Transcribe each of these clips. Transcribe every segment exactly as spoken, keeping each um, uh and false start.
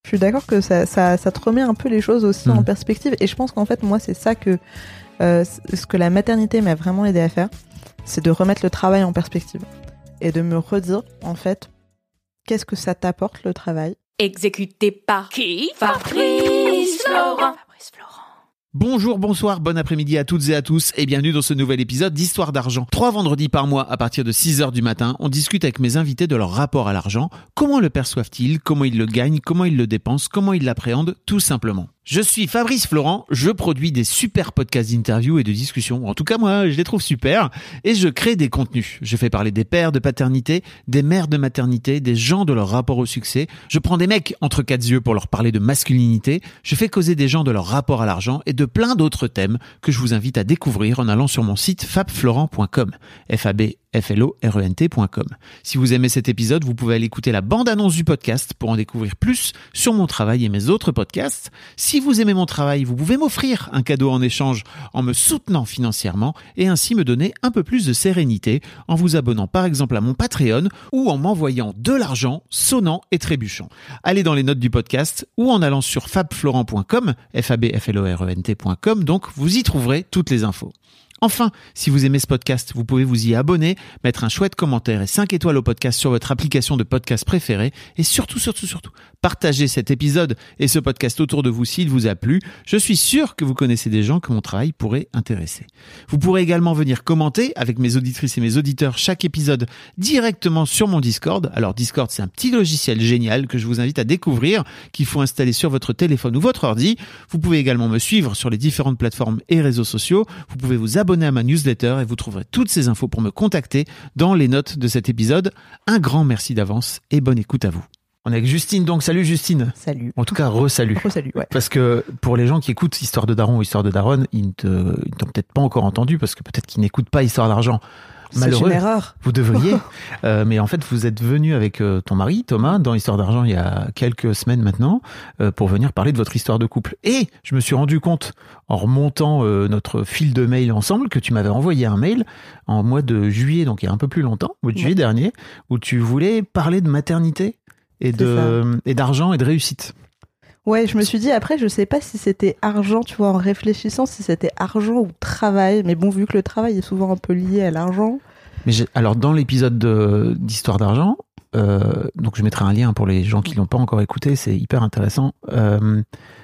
Je suis d'accord que ça, ça, ça te remet un peu les choses aussi mmh. en perspective. Et je pense qu'en fait, moi, c'est ça que euh, ce que la maternité m'a vraiment aidé à faire, c'est de remettre le travail en perspective et de me redire, en fait, qu'est-ce que ça t'apporte le travail. Exécuté par qui? Fabrice Florent. Fabrice Florent. Bonjour, bonsoir, bon après-midi à toutes et à tous et bienvenue dans ce nouvel épisode d'Histoire d'argent. Trois vendredis par mois à partir de six heures du matin, on discute avec mes invités de leur rapport à l'argent, comment le perçoivent-ils, comment ils le gagnent, comment ils le dépensent, comment ils l'appréhendent, tout simplement. Je suis Fabrice Florent, je produis des super podcasts d'interviews et de discussions. En tout cas, moi, je les trouve super. Et je crée des contenus. Je fais parler des pères de paternité, des mères de maternité, des gens de leur rapport au succès. Je prends des mecs entre quatre yeux pour leur parler de masculinité. Je fais causer des gens de leur rapport à l'argent et de plein d'autres thèmes que je vous invite à découvrir en allant sur mon site fabflorent point com. F A B F L O R E N T point com. Si vous aimez cet épisode, vous pouvez aller écouter la bande-annonce du podcast pour en découvrir plus sur mon travail et mes autres podcasts. Si vous aimez mon travail, vous pouvez m'offrir un cadeau en échange en me soutenant financièrement et ainsi me donner un peu plus de sérénité en vous abonnant par exemple à mon Patreon ou en m'envoyant de l'argent sonnant et trébuchant. Allez dans les notes du podcast ou en allant sur fabflorent point com, F A B F L O R E N T point com, donc vous y trouverez toutes les infos. Enfin, si vous aimez ce podcast, vous pouvez vous y abonner, mettre un chouette commentaire et cinq étoiles au podcast sur votre application de podcast préférée et surtout, surtout, surtout, partagez cet épisode et ce podcast autour de vous s'il vous a plu. Je suis sûr que vous connaissez des gens que mon travail pourrait intéresser. Vous pourrez également venir commenter avec mes auditrices et mes auditeurs chaque épisode directement sur mon Discord. Alors Discord, c'est un petit logiciel génial que je vous invite à découvrir, qu'il faut installer sur votre téléphone ou votre ordi. Vous pouvez également me suivre sur les différentes plateformes et réseaux sociaux. Vous pouvez vous abonner Abonnez à ma newsletter et vous trouverez toutes ces infos pour me contacter dans les notes de cet épisode. Un grand merci d'avance et bonne écoute à vous. On est avec Justine, donc salut Justine. Salut. En tout cas, re-salut. Re-salut, ouais. Parce que pour les gens qui écoutent Histoire de Daron ou Histoire de Daronne, ils ne te, ils t'ont peut-être pas encore entendu parce que peut-être qu'ils n'écoutent pas Histoire d'argent. Malheureux, c'est une erreur. Vous devriez. euh, mais en fait, vous êtes venu avec euh, ton mari, Thomas, dans Histoire d'argent il y a quelques semaines maintenant, euh, pour venir parler de votre histoire de couple. Et je me suis rendu compte, en remontant euh, notre fil de mail ensemble, que tu m'avais envoyé un mail en mois de juillet, donc il y a un peu plus longtemps, au mois de ouais. juillet dernier, où tu voulais parler de maternité et, de, et d'argent et de réussite. Ouais, je me suis dit, après, je sais pas si c'était argent, tu vois, en réfléchissant, si c'était argent ou travail. Mais bon, vu que le travail est souvent un peu lié à l'argent. Mais j'ai, alors, dans l'épisode de, d'Histoire d'argent, euh, donc je mettrai un lien pour les gens qui l'ont pas encore écouté, c'est hyper intéressant. Euh,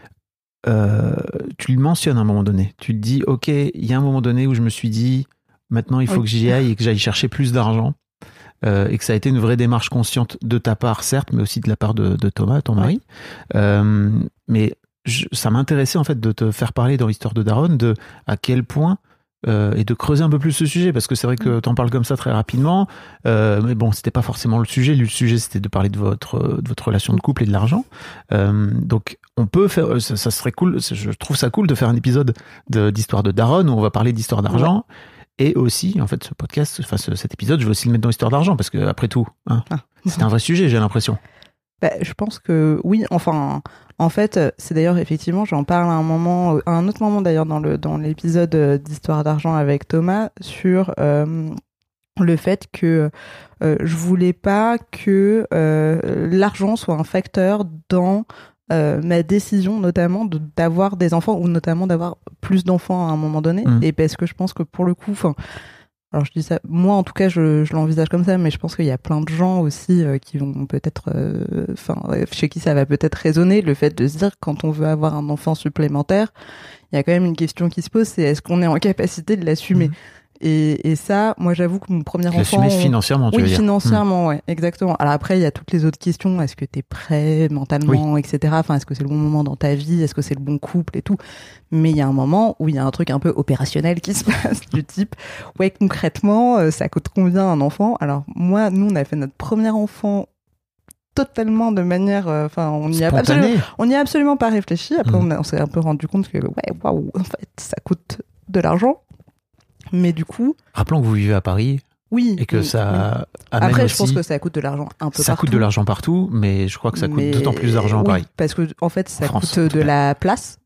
euh, tu le mentionnes à un moment donné. Tu te dis, OK, il y a un moment donné où je me suis dit, maintenant, il faut okay. que j'y aille et que j'aille chercher plus d'argent. Euh, et que ça a été une vraie démarche consciente de ta part, certes, mais aussi de la part de, de Thomas, ton mari. Ouais. Euh, mais je, ça m'intéressait en fait de te faire parler dans l'histoire de Daronne de à quel point euh, et de creuser un peu plus ce sujet, parce que c'est vrai que t'en parles comme ça très rapidement, euh, mais bon, c'était pas forcément le sujet. Le sujet, c'était de parler de votre de votre relation de couple et de l'argent. Euh, donc on peut faire, ça, ça serait cool. Je trouve ça cool de faire un épisode de, d'histoire de Daronne où on va parler d'histoire d'argent. Ouais. Et aussi, en fait, ce podcast, enfin ce, cet épisode, je vais aussi le mettre dans l'histoire d'argent parce que après tout, hein, ah. c'est un vrai sujet, j'ai l'impression. Bah, je pense que oui. Enfin, en fait, c'est d'ailleurs effectivement, j'en parle à un moment, à un autre moment d'ailleurs dans le dans l'épisode d'histoire d'argent avec Thomas sur euh, le fait que euh, je voulais pas que euh, l'argent soit un facteur dans Euh, ma décision notamment de, d'avoir des enfants ou notamment d'avoir plus d'enfants à un moment donné. Mmh. Et parce que je pense que pour le coup, enfin, alors je dis ça, moi en tout cas je, je l'envisage comme ça, mais je pense qu'il y a plein de gens aussi euh, qui vont peut-être, enfin, euh, chez qui ça va peut-être résonner, le fait de se dire que quand on veut avoir un enfant supplémentaire, il y a quand même une question qui se pose, c'est est-ce qu'on est en capacité de l'assumer? Mmh. Et, et ça, moi j'avoue que mon premier enfant... L'assumer financièrement, tu oui, veux dire. Oui, financièrement, mmh. ouais, exactement. Alors après, il y a toutes les autres questions. Est-ce que t'es prêt mentalement, oui. et cetera. Enfin, est-ce que c'est le bon moment dans ta vie? Est-ce que c'est le bon couple et tout? Mais il y a un moment où il y a un truc un peu opérationnel qui se passe, du type, ouais, concrètement, euh, ça coûte combien un enfant? Alors moi, nous, on a fait notre premier enfant totalement de manière, enfin, euh, on n'y a absolument, on n'y a absolument pas réfléchi. Après, mmh. on, a, on s'est un peu rendu compte que, ouais, waouh, en fait, ça coûte de l'argent. Mais du coup... Rappelons que vous vivez à Paris. Oui. Et que oui, ça oui. amène Après, aussi... je pense que ça coûte de l'argent un peu ça partout. Ça coûte de l'argent partout, mais je crois que ça coûte mais... d'autant plus d'argent oui, à Paris. Parce que, en fait, ça France, coûte de la place. Mm.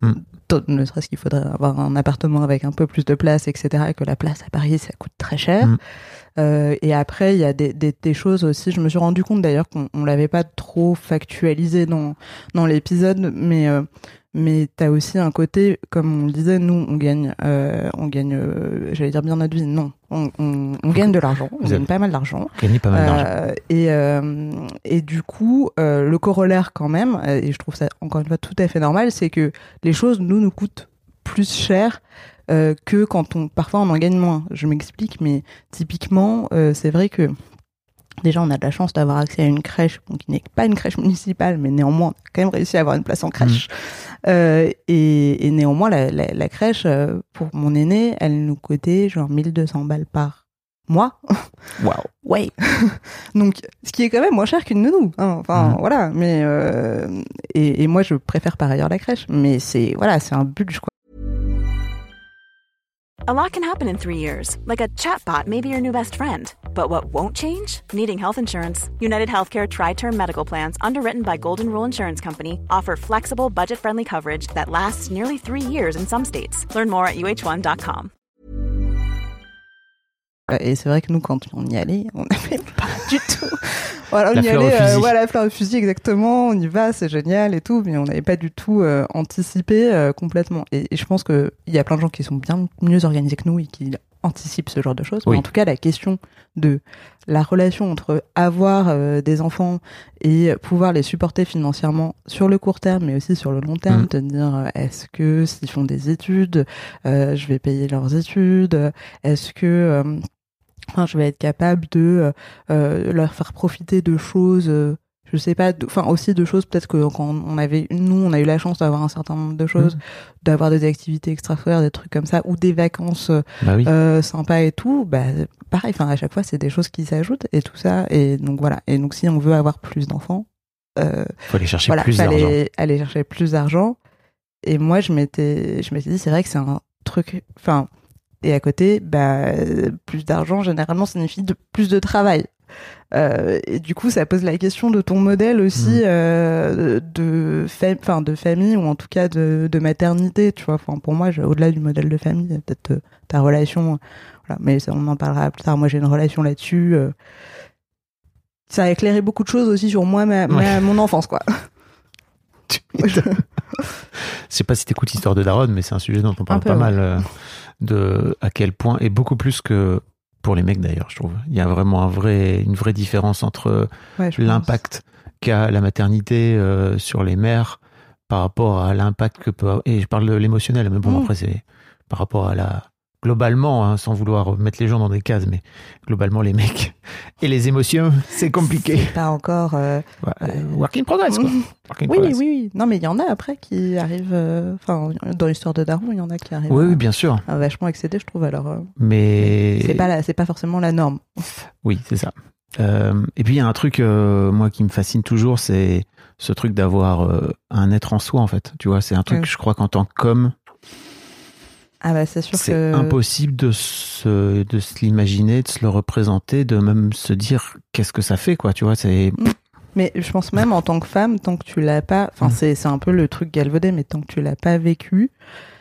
ne serait-ce qu'il faudrait avoir un appartement avec un peu plus de place, et cetera. Et que la place à Paris, ça coûte très cher. Mmh. Euh, et après, il y a des, des, des choses aussi. Je me suis rendu compte d'ailleurs qu'on on l'avait pas trop factualisé dans dans l'épisode, mais euh, mais t'as aussi un côté, comme on le disait, nous on gagne, euh, on gagne, euh, j'allais dire bien notre vie, non, on, on, on gagne de l'argent, on gagne pas mal d'argent. Gagne pas mal d'argent. Euh, et euh, et du coup, euh, le corollaire quand même, et je trouve ça encore une fois tout à fait normal, c'est que les choses nous nous coûtent plus cher. Euh, que quand on parfois on en gagne moins. Je m'explique, mais typiquement, euh, c'est vrai que déjà on a de la chance d'avoir accès à une crèche, bon, qui n'est pas une crèche municipale, mais néanmoins on a quand même réussi à avoir une place en crèche. Mmh. Euh, et, et néanmoins la, la, la crèche, euh, pour mon aîné, elle nous coûtait genre mille deux cents balles par mois. Waouh. Ouais. Donc, ce qui est quand même moins cher qu'une nounou. Hein. Enfin, mmh. voilà. Mais euh, et, et moi je préfère par ailleurs la crèche, mais c'est voilà, c'est un budget quoi. A lot can happen in three years, like a chatbot may be your new best friend. But what won't change? Needing health insurance. United Healthcare Tri-Term Medical Plans, underwritten by Golden Rule Insurance Company, offer flexible, budget-friendly coverage that lasts nearly three years in some states. Learn more at U H one dot com. Et c'est vrai que nous, quand on y allait, on n'avait pas du tout. Voilà, on la y allait, euh, voilà, fleur au fusil, exactement. On y va, c'est génial et tout, mais on n'avait pas du tout euh, anticipé euh, complètement. Et, et je pense que il y a plein de gens qui sont bien mieux organisés que nous et qui anticipent ce genre de choses. Oui. Mais en tout cas, la question de la relation entre avoir euh, des enfants et pouvoir les supporter financièrement sur le court terme, mais aussi sur le long terme, mmh. te dire euh, est-ce que s'ils font des études, euh, je vais payer leurs études, est-ce que euh, Enfin, je vais être capable de euh, leur faire profiter de choses, euh, je sais pas, enfin aussi de choses peut-être que quand on avait, nous, on a eu la chance d'avoir un certain nombre de choses, mmh. d'avoir des activités extrascolaires, des trucs comme ça, ou des vacances bah oui. euh, sympas et tout. Bah pareil, enfin à chaque fois c'est des choses qui s'ajoutent et tout ça. Et donc voilà. Et donc si on veut avoir plus d'enfants, euh, faut aller chercher voilà, plus fallait d'argent. Aller chercher plus d'argent. Et moi je m'étais, je m'étais dit c'est vrai que c'est un truc, enfin. Et à côté, bah, plus d'argent, généralement, signifie de, plus de travail. Euh, et du coup, ça pose la question de ton modèle aussi, mmh. euh, de, fa- enfin, de famille, ou en tout cas de, de maternité, tu vois. Enfin, pour moi, au-delà du modèle de famille, peut-être euh, ta relation, voilà. Mais ça, on en parlera plus tard. Moi, j'ai une relation là-dessus. Euh, ça a éclairé beaucoup de choses aussi sur moi, ma, ma, ouais. mon enfance, quoi. Je sais pas si t'écoutes Histoire de Daronne, mais c'est un sujet dont on parle peu, pas ouais. mal, euh, de à quel point, et beaucoup plus que pour les mecs d'ailleurs, je trouve. Il y a vraiment un vrai, une vraie différence entre ouais, l'impact pense. qu'a la maternité euh, sur les mères par rapport à l'impact que peut... Et je parle de l'émotionnel, mais bon, mmh. après, c'est par rapport à la... Globalement, hein, sans vouloir mettre les gens dans des cases, mais globalement, les mecs et les émotions, c'est compliqué. C'est pas encore... Euh, ouais, euh, work in progress, quoi. Work in oui, progress. oui, oui. Non, mais il y en a après qui arrivent... Enfin, euh, dans l'histoire de Daron, il y en a qui arrivent oui, à, oui, bien sûr. à vachement excéder, je trouve. Alors, euh, mais... C'est pas, la, c'est pas forcément la norme. Oui, c'est ça. Euh, et puis, il y a un truc, euh, moi, qui me fascine toujours, c'est ce truc d'avoir euh, un être en soi, en fait. Tu vois, c'est un truc oui. que je crois qu'en tant qu'homme, ah bah c'est sûr c'est que... impossible de se, de se l'imaginer, de se le représenter, de même se dire qu'est-ce que ça fait, quoi, tu vois, c'est... Mais je pense même en tant que femme, tant que tu l'as pas... Enfin, mmh. c'est, c'est un peu le truc galvaudé, mais tant que tu l'as pas vécu,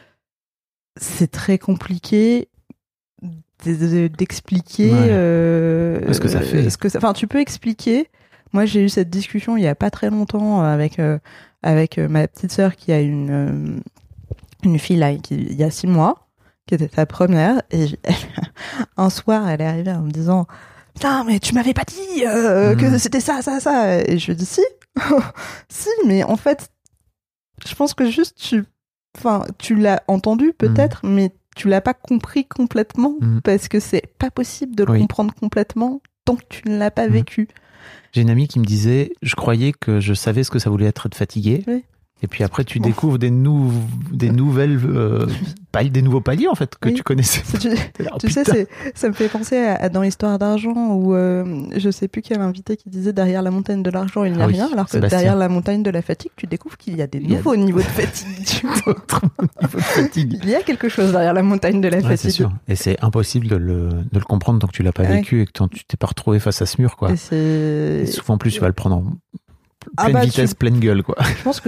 c'est très compliqué d'expliquer... Ouais. Euh, ce que ça fait. Ce que ça... Enfin, tu peux expliquer... Moi, j'ai eu cette discussion il y a pas très longtemps avec, euh, avec euh, ma petite sœur qui a une... Euh, une fille là, qui, il y a six mois, qui était sa première, et elle, un soir, elle est arrivée en me disant « Putain, mais tu m'avais pas dit euh, mmh. que c'était ça, ça, ça !» Et je lui ai dit « Si, si, mais en fait, je pense que juste tu, enfin, tu l'as entendu peut-être, mmh. mais tu l'as pas compris complètement, mmh. parce que c'est pas possible de le oui. comprendre complètement tant que tu ne l'as pas mmh. vécu. » J'ai une amie qui me disait « Je croyais que je savais ce que ça voulait être être fatigué. Oui. » Et puis après, tu bon. découvres des, nou- des nouvelles, euh, paliers, des nouveaux paliers en fait que oui. tu connaissais. Tu, oh, tu sais, c'est, ça me fait penser à, à dans l'histoire d'argent où euh, je sais plus quel invité qui disait derrière la montagne de l'argent il n'y a ah oui, rien, alors que Sébastien. Derrière la montagne de la fatigue, tu découvres qu'il y a des il nouveaux a... niveaux de fatigue. Niveau de fatigue. Il y a quelque chose derrière la montagne de la ouais, fatigue. C'est sûr. Et c'est impossible de le, de le comprendre tant que tu l'as pas ouais. vécu et que tu t'es pas retrouvé face à ce mur, quoi. Et, c'est... et souvent plus, tu vas le prendre en pleine ah bah, vitesse, tu... pleine gueule, quoi. Je pense que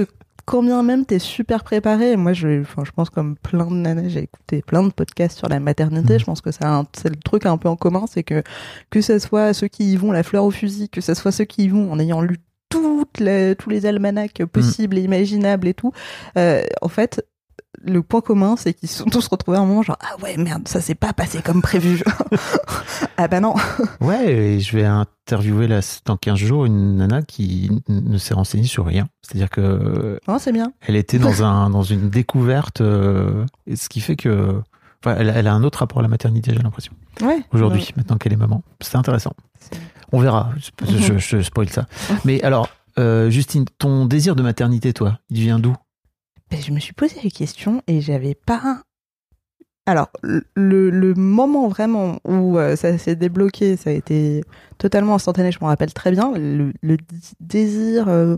quand bien même t'es super préparé, moi je, enfin, je pense comme plein de nanas, j'ai écouté plein de podcasts sur la maternité, mmh. je pense que c'est, un, c'est le truc un peu en commun, c'est que que ce soit ceux qui y vont la fleur au fusil, que ce soit ceux qui y vont en ayant lu toutes les, tous les almanachs possibles mmh. et imaginables et tout, euh, en fait, le point commun, c'est qu'ils se sont tous retrouvés à un moment genre « Ah ouais, merde, ça s'est pas passé comme prévu. » Ah bah non. Ouais, et je vais interviewer là, dans quinze jours une nana qui ne s'est renseignée sur rien. C'est-à-dire que... Oh, c'est bien. Elle était dans, un, dans une découverte, euh, ce qui fait que... Enfin, elle, elle a un autre rapport à la maternité, j'ai l'impression. Ouais. Aujourd'hui, ouais. maintenant qu'elle est maman. C'est intéressant. C'est... On verra. Je, je, je spoil ça. Mais alors, euh, Justine, ton désir de maternité, toi, il vient d'où ? Ben, je me suis posé la question et j'avais pas... Alors, le, le moment vraiment où euh, ça s'est débloqué, ça a été totalement instantané, je m'en rappelle très bien. Le, le désir... Euh...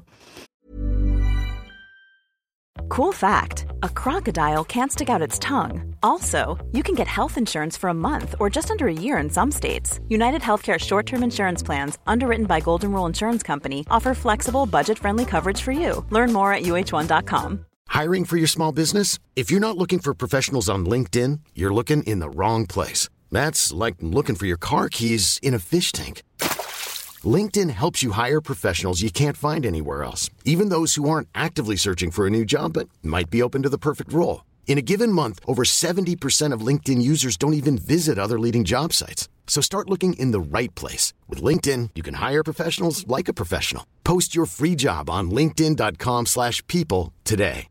Cool fact, a crocodile can't stick out its tongue. Also, you can get health insurance for a month or just under a year in some states. United Healthcare short-term insurance plans, underwritten by Golden Rule Insurance Company, offer flexible, budget-friendly coverage for you. Learn more at U H one dot com. Hiring for your small business? If you're not looking for professionals on LinkedIn, you're looking in the wrong place. That's like looking for your car keys in a fish tank. LinkedIn helps you hire professionals you can't find anywhere else, even those who aren't actively searching for a new job but might be open to the perfect role. In a given month, over seventy percent of LinkedIn users don't even visit other leading job sites. So start looking in the right place. With LinkedIn, you can hire professionals like a professional. Post your free job on linkedin dot com slash people today.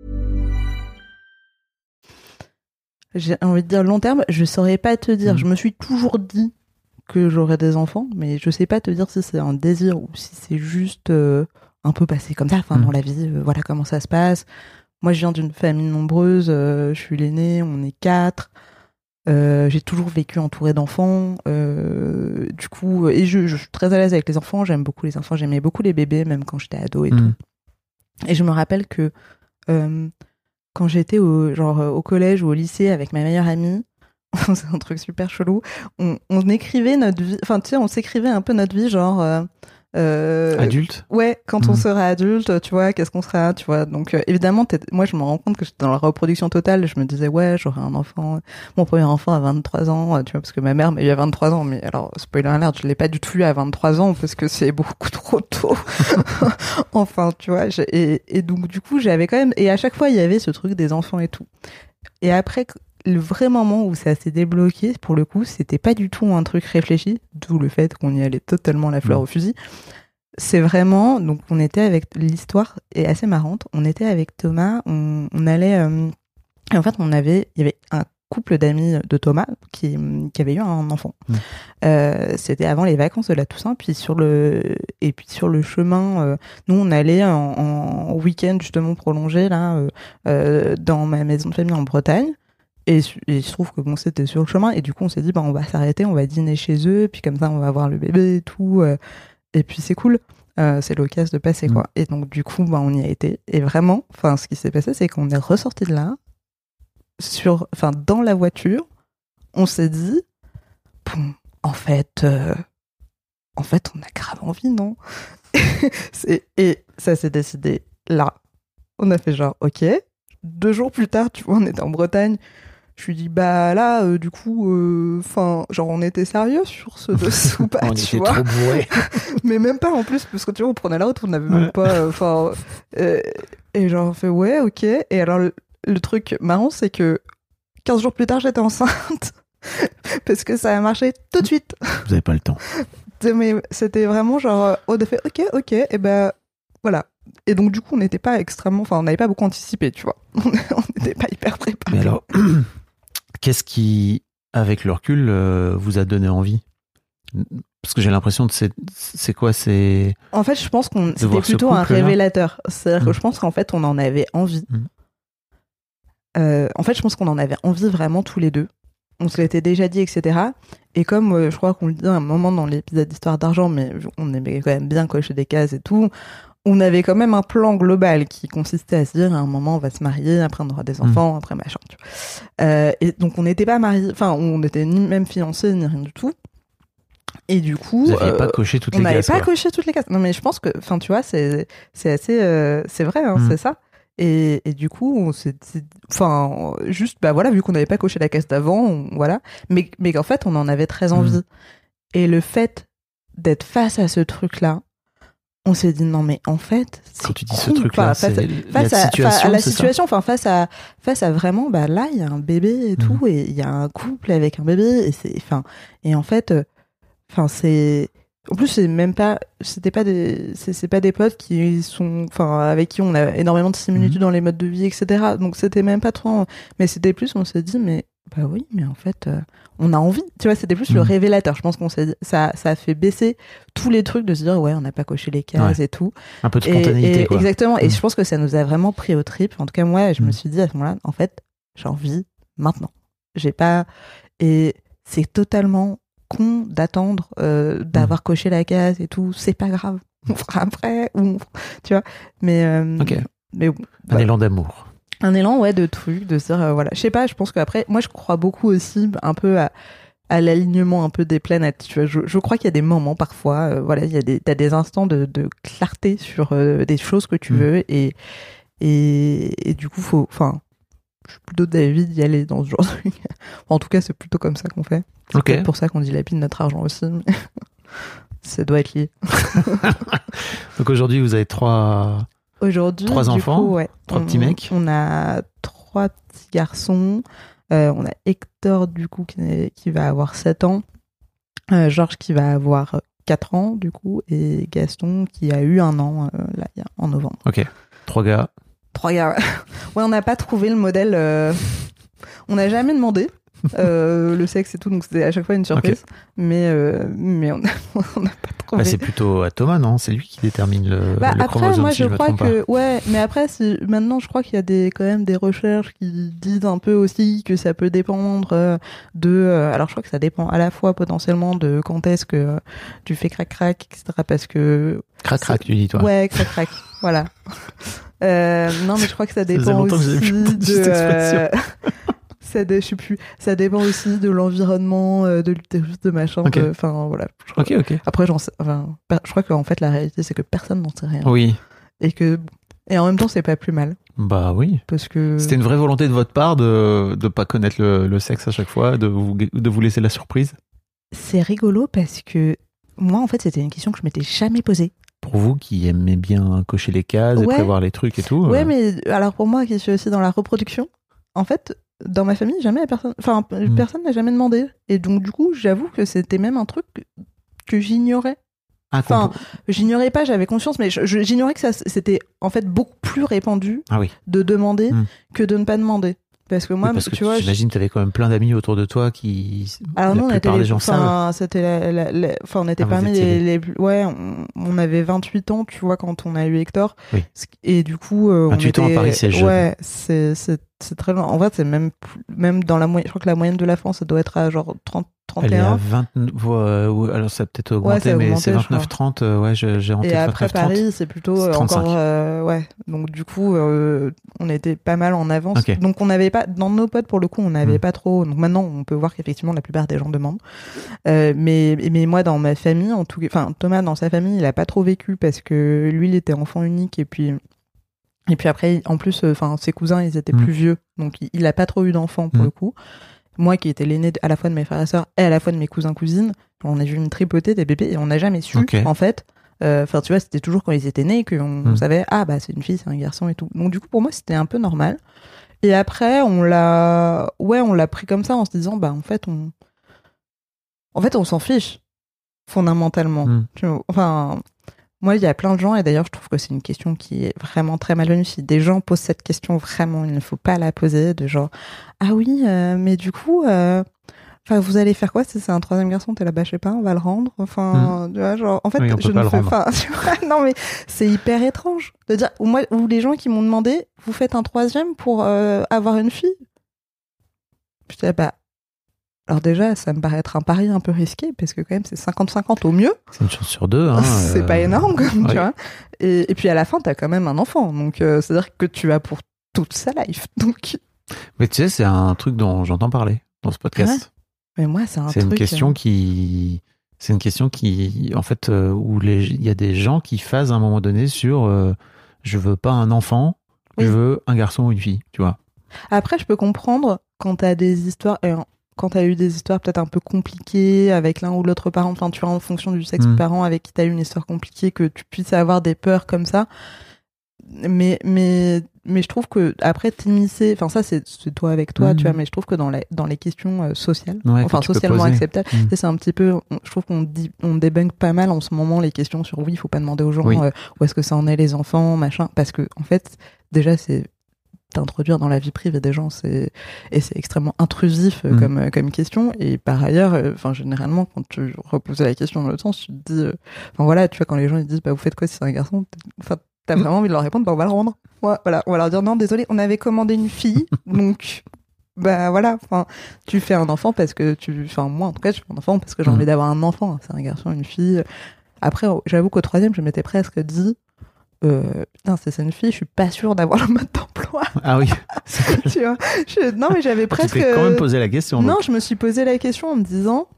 J'ai envie de dire long terme, je saurais pas te dire. Mmh. Je me suis toujours dit que j'aurais des enfants, mais je sais pas te dire si c'est un désir ou si c'est juste euh, un peu passé comme ça. Enfin, mmh. dans la vie, euh, voilà comment ça se passe. Moi, je viens d'une famille nombreuse. Euh, je suis l'aînée, on est quatre. Euh, j'ai toujours vécu entourée d'enfants. Euh, du coup, et je, je suis très à l'aise avec les enfants. J'aime beaucoup les enfants. J'aimais beaucoup les bébés, même quand j'étais ado et mmh. tout. Et je me rappelle que euh, quand j'étais au, genre, au collège ou au lycée avec ma meilleure amie, c'est un truc super chelou, on, on écrivait notre vie, enfin tu sais, on s'écrivait un peu notre vie, genre... Euh, euh, adulte ? Ouais, quand mmh. on sera adulte, tu vois, qu'est-ce qu'on sera, tu vois. Donc euh, évidemment, moi je me rends compte que j'étais dans la reproduction totale, je me disais, ouais, j'aurai un enfant, mon premier enfant à vingt-trois ans, tu vois, parce que ma mère m'a eu à vingt-trois ans, mais alors, spoiler alert, je l'ai pas du tout eu à vingt-trois ans, parce que c'est beaucoup trop tôt. Enfin, tu vois, et, et donc du coup, j'avais quand même, et à chaque fois, il y avait ce truc des enfants et tout. Et après, le vrai moment où ça s'est débloqué, pour le coup, c'était pas du tout un truc réfléchi, d'où le fait qu'on y allait totalement la fleur mmh. au fusil. C'est vraiment, donc on était avec, l'histoire est assez marrante, on était avec Thomas, on, on allait, euh, et en fait on avait, il y avait un couple d'amis de Thomas qui, qui avait eu un enfant. Mmh. Euh, c'était avant les vacances de la Toussaint, puis sur le, et puis sur le chemin, euh, nous on allait en, en week-end justement prolongé là, euh, euh, dans ma maison de famille en Bretagne. Et, et il se trouve que bon, c'était sur le chemin, et du coup on s'est dit bah on va s'arrêter, on va dîner chez eux, puis comme ça on va voir le bébé et tout, euh, et puis c'est cool, euh, c'est l'occasion de passer mmh. quoi. Et donc du coup bah on y a été, et vraiment, enfin ce qui s'est passé c'est qu'on est ressorti de là, sur, enfin dans la voiture, on s'est dit bon en fait, euh, en fait on a grave envie non c'est, et ça s'est décidé là. On a fait genre ok. Deux jours plus tard, tu vois, on était en Bretagne. Je lui dis bah là, euh, du coup, enfin, euh, genre on était sérieux sur ce dossier ou pas, on tu était vois. trop bourrés. Mais même pas en plus, parce que tu vois, on prenait la route, on n'avait même pas, enfin, euh, et genre on fait ouais, ok. Et alors le, le truc marrant, c'est que quinze jours plus tard, j'étais enceinte parce que ça a marché tout de suite. Vous avez pas le temps. Mais c'était vraiment genre, on a fait ok, ok, et ben voilà. Et donc du coup, on n'était pas extrêmement, enfin, on n'avait pas beaucoup anticipé, tu vois. On n'était pas hyper préparés. Mais alors, qu'est-ce qui, avec le recul, euh, vous a donné envie ? Parce que j'ai l'impression que c'est, c'est quoi, c'est... En fait, je pense qu'on c'était plutôt un révélateur. C'est-à-dire mmh. que je pense qu'en fait, on en avait envie. Mmh. Euh, en fait, je pense qu'on en avait envie vraiment tous les deux. On se l'était déjà dit, et cetera. Et comme euh, je crois qu'on le dit à un moment dans l'épisode d'Histoire d'argent, mais on aimait quand même bien cocher des cases et tout, on avait quand même un plan global qui consistait à se dire à un moment on va se marier, après on aura des enfants, mmh. après machin. Tu vois. Euh, et donc on n'était pas mariés, enfin on n'était ni même fiancés ni rien du tout. Et du coup, vous n'aviez euh, pas coché toutes les cases. On n'avait pas quoi. coché toutes les cases. Non mais je pense que, enfin tu vois, c'est c'est assez, euh, c'est vrai, hein, mmh. c'est ça. Et, et du coup, on s'est, c'est, enfin, juste, bah voilà, vu qu'on n'avait pas coché la case d'avant, on- voilà, mais, mais qu'en fait, on en avait très envie. Mmh. Et le fait d'être face à ce truc-là, on s'est dit non mais en fait, c'est Quand tu dis con, ce truc-là, enfin, c'est face, à, face, la à, situation, face à la c'est ça situation, enfin face à face à vraiment, bah là il y a un bébé et tout, Mhm. et il y a un couple avec un bébé, et c'est, enfin, et en fait, euh, enfin c'est, en plus c'est même pas, c'était pas des, c'est, c'est pas des potes qui sont, enfin avec qui on a énormément de similitudes Mhm. dans les modes de vie, et cetera. Donc c'était même pas trop, mais c'était plus, on s'est dit mais bah oui, mais en fait, euh, on a envie. Tu vois, c'était plus le Mhm. révélateur. Je pense qu'on s'est dit, ça, ça a fait baisser tous les trucs de se dire ouais, on n'a pas coché les cases Ouais. et tout. Un peu de Et- spontanéité, et, quoi. exactement. Et Mm. je pense que ça nous a vraiment pris au trip. En tout cas, moi, je Mm. me suis dit à ce moment-là, en fait, j'ai envie maintenant. J'ai pas. Et c'est totalement con d'attendre, euh, d'avoir coché la case et tout. C'est pas grave. On fera après. Ou... Tu vois. Mais. euh, Ok. Mais bon, Un bah, élan d'amour. un élan, ouais, de trucs, de se dire, euh, voilà. Je sais pas, je pense qu'après, moi, je crois beaucoup aussi un peu à, à l'alignement un peu des planètes. Tu vois, je, je crois qu'il y a des moments parfois, euh, voilà, il y a des, t'as des instants de, de clarté sur euh, des choses que tu Mm. veux et, et, et du coup, faut, enfin, je suis plutôt d'avis d'y aller dans ce genre de truc. En tout cas, c'est plutôt comme ça qu'on fait. C'est Ok. peut-être pour ça qu'on dilapide notre argent aussi. Mais ça doit être lié. Donc aujourd'hui, vous avez trois. Aujourd'hui, Trois du enfants, coup, ouais, trois on- petits mecs. On a trois petits garçons. Euh, on a Hector, du coup, qui, est- qui va avoir sept ans. Euh, Georges, qui va avoir quatre ans, du coup. Et Gaston, qui a eu un an, euh, là, il y a- en novembre. Ok. Trois gars. Trois gars. Ouais, on n'a pas trouvé le modèle. euh, On n'a jamais demandé euh, le sexe et tout, donc c'était à chaque fois une surprise. Mais, euh, mais on n'a on n'a pas trouvé. Bah, c'est plutôt à Thomas, non? C'est lui qui détermine le, Bah, le après, chromosome, moi, si je, je me crois trompe que, ouais, mais après, si, maintenant, je crois qu'il y a des, quand même des recherches qui disent un peu aussi que ça peut dépendre euh, de, euh, alors je crois que ça dépend à la fois potentiellement de quand est-ce que euh, tu fais crac-crac, et cetera. Parce que, pas. Crac, crac, tu dis, toi. ouais, crac-crac, voilà. Euh, non, mais je crois que ça faisait dépend longtemps que j'avais aussi plus entendu de, cette expression. euh, ça, dé- je sais plus, ça dépend aussi de l'environnement, euh, de l'utérus, de machin, Ok. de- enfin, voilà. Je crois- Ok, ok. Après, j'en sais, enfin, per- je crois qu'en fait, la réalité, c'est que personne n'en sait rien. Oui. Et que, et en même temps, c'est pas plus mal. Bah oui. Parce que. C'était une vraie volonté de votre part de ne pas connaître le, le sexe à chaque fois, de vous, de vous laisser la surprise. C'est rigolo parce que moi, en fait, c'était une question que je m'étais jamais posée. Pour vous qui aimez bien cocher les cases et Ouais. prévoir les trucs et tout. Ouais, euh, mais alors pour moi, qui suis aussi dans la reproduction, en fait, dans ma famille, jamais personne, enfin, Mm. personne n'a jamais demandé. Et donc, du coup, j'avoue que c'était même un truc que, que j'ignorais. ah, qu'on Enfin, peut- j'ignorais pas, j'avais conscience, mais je- je- j'ignorais que ça, c'était en fait beaucoup plus répandu ah oui. de demander Mm. que de ne pas demander. Parce que moi, Oui, parce que tu vois, j'imagine que tu avais quand même plein d'amis autour de toi qui. alors la nous, on était plupart les, des gens savent. enfin, c'était la, la- la- enfin, on était Ah, vous parmi étiez les, les- les plus- ouais, on, on avait vingt-huit ans, tu vois, quand on a eu Hector. Oui. Et du coup, euh, on vingt-huit ans à était, Paris, c'est jeune. ouais, c'est, c'est, c'est très loin. En fait, c'est même, plus- même dans la moyenne, je crois que la moyenne de la France, ça doit être à genre trente, Elle est à trente et un. vingt. Ouais, ouais, alors ça a peut-être augmenté, ça a mais augmenté, c'est je vingt-neuf trente. euh, Ouais, je- j'ai en tête Et après vingt-neuf trente. Paris, c'est plutôt C'est euh, trente-cinq. encore, euh, ouais. Donc du coup, euh, on était pas mal en avance. Ok. Donc on n'avait pas, dans nos potes pour le coup, on n'avait Mm. pas trop. Donc maintenant, on peut voir qu'effectivement, la plupart des gens demandent. Euh, mais mais moi, dans ma famille, en tout cas, enfin Thomas dans sa famille, il a pas trop vécu parce que lui, il était enfant unique et puis. Et puis après, en plus, enfin, ses cousins, ils étaient Mm. plus vieux, donc il, il a pas trop eu d'enfants pour Mm. le coup. Moi, qui étais l'aîné de- à la fois de mes frères et sœurs et à la fois de mes cousins cousines, on a vu une tripotée des bébés et on n'a jamais su, Ok. en fait. Enfin, tu vois, c'était toujours quand ils étaient nés qu'on Mm. savait, ah bah c'est une fille, c'est un garçon et tout. Donc du coup, pour moi, c'était un peu normal. Et après, on l'a, ouais, on l'a pris comme ça en se disant, bah en fait, on, en fait, on s'en fiche fondamentalement. Mm. Tu vois, enfin. Moi, il y a plein de gens, et d'ailleurs, je trouve que c'est une question qui est vraiment très malvenue. Si des gens posent cette question, vraiment, il ne faut pas la poser, de genre, ah oui, euh, mais du coup, euh, enfin, vous allez faire quoi si c'est un troisième garçon? T'es là, bah, je sais pas, on va le rendre. Enfin, tu vois, genre, en fait, Oui, on peut je pas ne le fais rendre. pas. tu vois, non, mais c'est hyper étrange de dire, ou moi, ou les gens qui m'ont demandé, vous faites un troisième pour euh, avoir une fille? Je dis, bah, alors déjà, ça me paraît être un pari un peu risqué, parce que quand même, c'est cinquante cinquante au mieux. C'est une chance sur deux. Hein, c'est euh, pas énorme, comme, ouais. tu vois. Et, et puis à la fin, t'as quand même un enfant. Donc, euh, c'est-à-dire que tu as pour toute sa life. Donc, Mais tu sais, c'est un truc dont j'entends parler dans ce podcast. mais moi, c'est un C'est truc. une question euh, qui, c'est une question qui, en fait, euh, où les, il y a des gens qui phasent à un moment donné sur, euh, je veux pas un enfant Oui. Je veux un garçon ou une fille, tu vois. Après, je peux comprendre quand t'as des histoires, euh, quand t'as eu des histoires peut-être un peu compliquées avec l'un ou l'autre parent, enfin, tu vois, en fonction du sexe Mm. du parent avec qui t'as eu une histoire compliquée, que tu puisses avoir des peurs comme ça. Mais, mais, mais je trouve que après t'immiscer, enfin, ça, c'est, c'est toi avec toi, Mm. tu vois, mais je trouve que dans les, dans les questions euh, sociales, Ouais, enfin, que tu peux socialement poser. acceptables, Mm. tu sais, c'est un petit peu, on- je trouve qu'on dit, on débunk pas mal en ce moment les questions sur oui, il faut pas demander aux gens Oui. euh, où est-ce que ça en est les enfants, machin, parce que, en fait, déjà, c'est t'introduire dans la vie privée des gens, c'est et c'est extrêmement intrusif euh, Mm. comme euh, comme question. Et par ailleurs, enfin euh, généralement quand tu reposes la question dans le sens, tu te dis, enfin euh, voilà, tu vois, quand les gens ils disent bah vous faites quoi si c'est un garçon, enfin t'as Mm. vraiment envie de leur répondre, bah on va le rendre. Ouais, voilà, on va leur dire non désolé, on avait commandé une fille, donc bah voilà, enfin tu fais un enfant parce que tu, enfin moi en tout cas je fais un enfant parce que j'ai Mm. envie d'avoir un enfant. C'est un garçon, une fille. Après j'avoue qu'au troisième je m'étais presque dit Euh, putain, c'est une fille, je suis pas sûre d'avoir le mode d'emploi. Ah oui. Tu vois, je- non, mais j'avais presque. Tu t'es quand même posé la question. Non, donc. je me suis posé la question en me disant.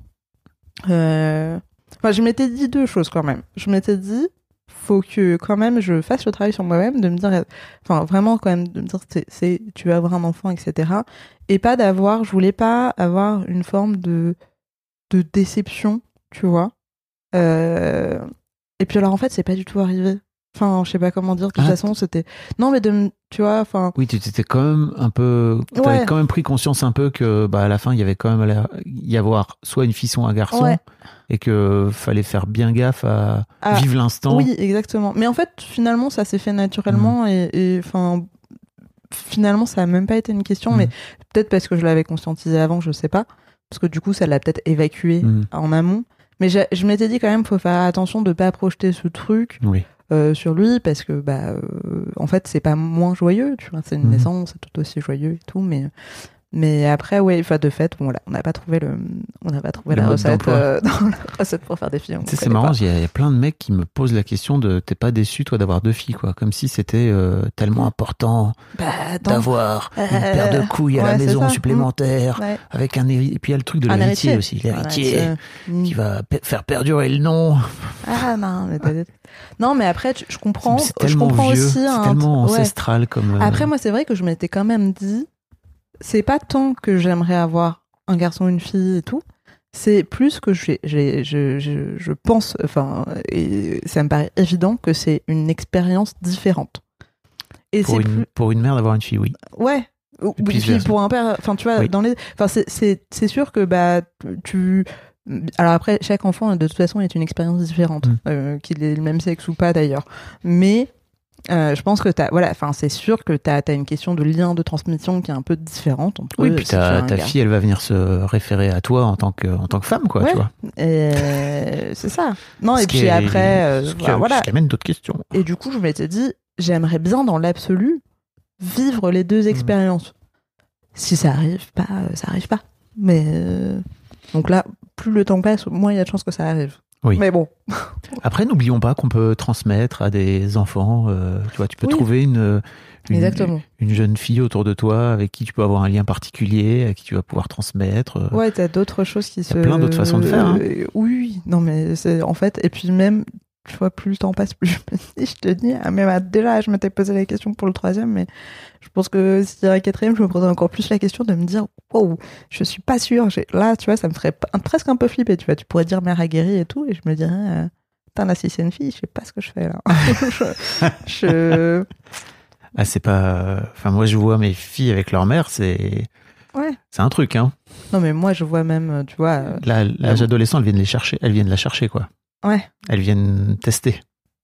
Euh... Enfin, je m'étais dit deux choses quand même. Je m'étais dit, faut que quand même je fasse le travail sur moi-même, de me dire, enfin vraiment quand même de me dire, c'est, c'est tu vas avoir un enfant, et cetera. Et pas d'avoir, je voulais pas avoir une forme de de déception, tu vois. Euh... Et puis alors en fait, c'est pas du tout arrivé. Enfin, je sais pas comment dire. De toute Ah, façon, c'était non, mais de, tu vois, enfin. Oui, tu t'étais quand même un peu. T'avais Ouais. quand même pris conscience un peu que, bah, à la fin, il y avait quand même allé y avoir soit une fille, soit un garçon, Ouais. et que fallait faire bien gaffe à Ah, vivre l'instant. Oui, exactement. Mais en fait, finalement, ça s'est fait naturellement et, et enfin, finalement, ça a même pas été une question, Mm. mais peut-être parce que je l'avais conscientisé avant, je sais pas, parce que du coup, ça l'a peut-être évacué Mm. en amont. Mais j'ai- je m'étais dit quand même, faut faire attention de pas projeter ce truc Oui. euh, sur lui parce que bah, euh, en fait, c'est pas moins joyeux, tu vois, c'est une Mhm. naissance, c'est tout aussi joyeux et tout, mais. Mais après, ouais, enfin, de fait, bon, voilà, on n'a pas trouvé le, on n'a pas trouvé Le la mode recette, d'emploi. euh, dans la recette pour faire des filles. on Tu sais, c'est connaît marrant, pas. il y, a- il y a plein de mecs qui me posent la question de t'es pas déçu, toi, d'avoir deux filles, quoi. Comme si c'était euh, tellement important Bah, attends. d'avoir une Euh, paire de couilles à la ouais, c'est maison ça. supplémentaire, Ouais. avec un héritier. Et puis il y a le truc de Un l'héritier héritier. aussi. L'héritier Ouais, c'est- qui va pe- faire perdurer le nom. Ah non, mais t'as- non, mais après, tu- je comprends. C'est je tellement comprends vieux, aussi. c'est un- tellement ouais. ancestral comme. euh, Après, moi, c'est vrai que je m'étais quand même dit, c'est pas tant que j'aimerais avoir un garçon, une fille et tout. C'est plus que j'ai, j'ai, je, je, je pense, enfin, et ça me paraît évident que c'est une expérience différente. Et pour, c'est une, plus, pour une mère d'avoir une fille, oui. ouais. Ou- Et puis puis vice-versa. pour un père, enfin, tu vois, Oui. dans les, enfin, c'est, c'est, c'est sûr que bah, tu. Alors après, chaque enfant de toute façon est une expérience différente, Mm. euh, qu'il ait le même sexe ou pas d'ailleurs. Mais euh, je pense que t'as, voilà, enfin, c'est sûr que t'as, t'as une question de lien de transmission qui est un peu différente entre. Oui, eux, puis si tu as ta, un ta gars. fille, elle va venir se référer à toi en tant que, en tant que femme, quoi, Ouais. tu vois. Et c'est ça. Non, Ce et qui puis est- après, euh, ce qui, bah, voilà. ce qui amène d'autres questions. Et du coup, je m'étais dit, j'aimerais bien dans l'absolu vivre les Mm. deux expériences. Si ça arrive pas, euh, ça arrive pas. Mais euh, donc là, plus le temps passe, moins il y a de chances que ça arrive. Oui. Mais bon. Après, n'oublions pas qu'on peut transmettre à des enfants. euh, tu vois, tu peux Oui. trouver une, une, Exactement. une jeune fille autour de toi avec qui tu peux avoir un lien particulier, à qui tu vas pouvoir transmettre. euh. Ouais, t'as d'autres choses qui y se. a plein d'autres façons de faire, hein. Euh, Oui, oui. Non, mais c'est en fait, et puis même, tu vois, plus le temps passe, plus je me dis, je te dis, ah, même à- déjà, je m'étais posé la question pour le troisième, mais je pense que s'il y a un quatrième, je me poserais encore plus la question de me dire, wow, je suis pas sûre. J'ai- Là, tu vois, ça me ferait p- presque un peu flipper, tu vois. Tu pourrais dire mère aguerrie et tout, et je me dirais, euh, putain, là, si c'est une fille, je sais pas ce que je fais là. je... je- Ah, c'est pas. Enfin, moi, je vois mes filles avec leur mère, c'est. Ouais. C'est un truc, hein. Non, mais moi, je vois même, tu vois. euh, Là, l'âge Euh, adolescent, elles viennent les chercher. Elles viennent la chercher, quoi. Ouais. Elles viennent tester.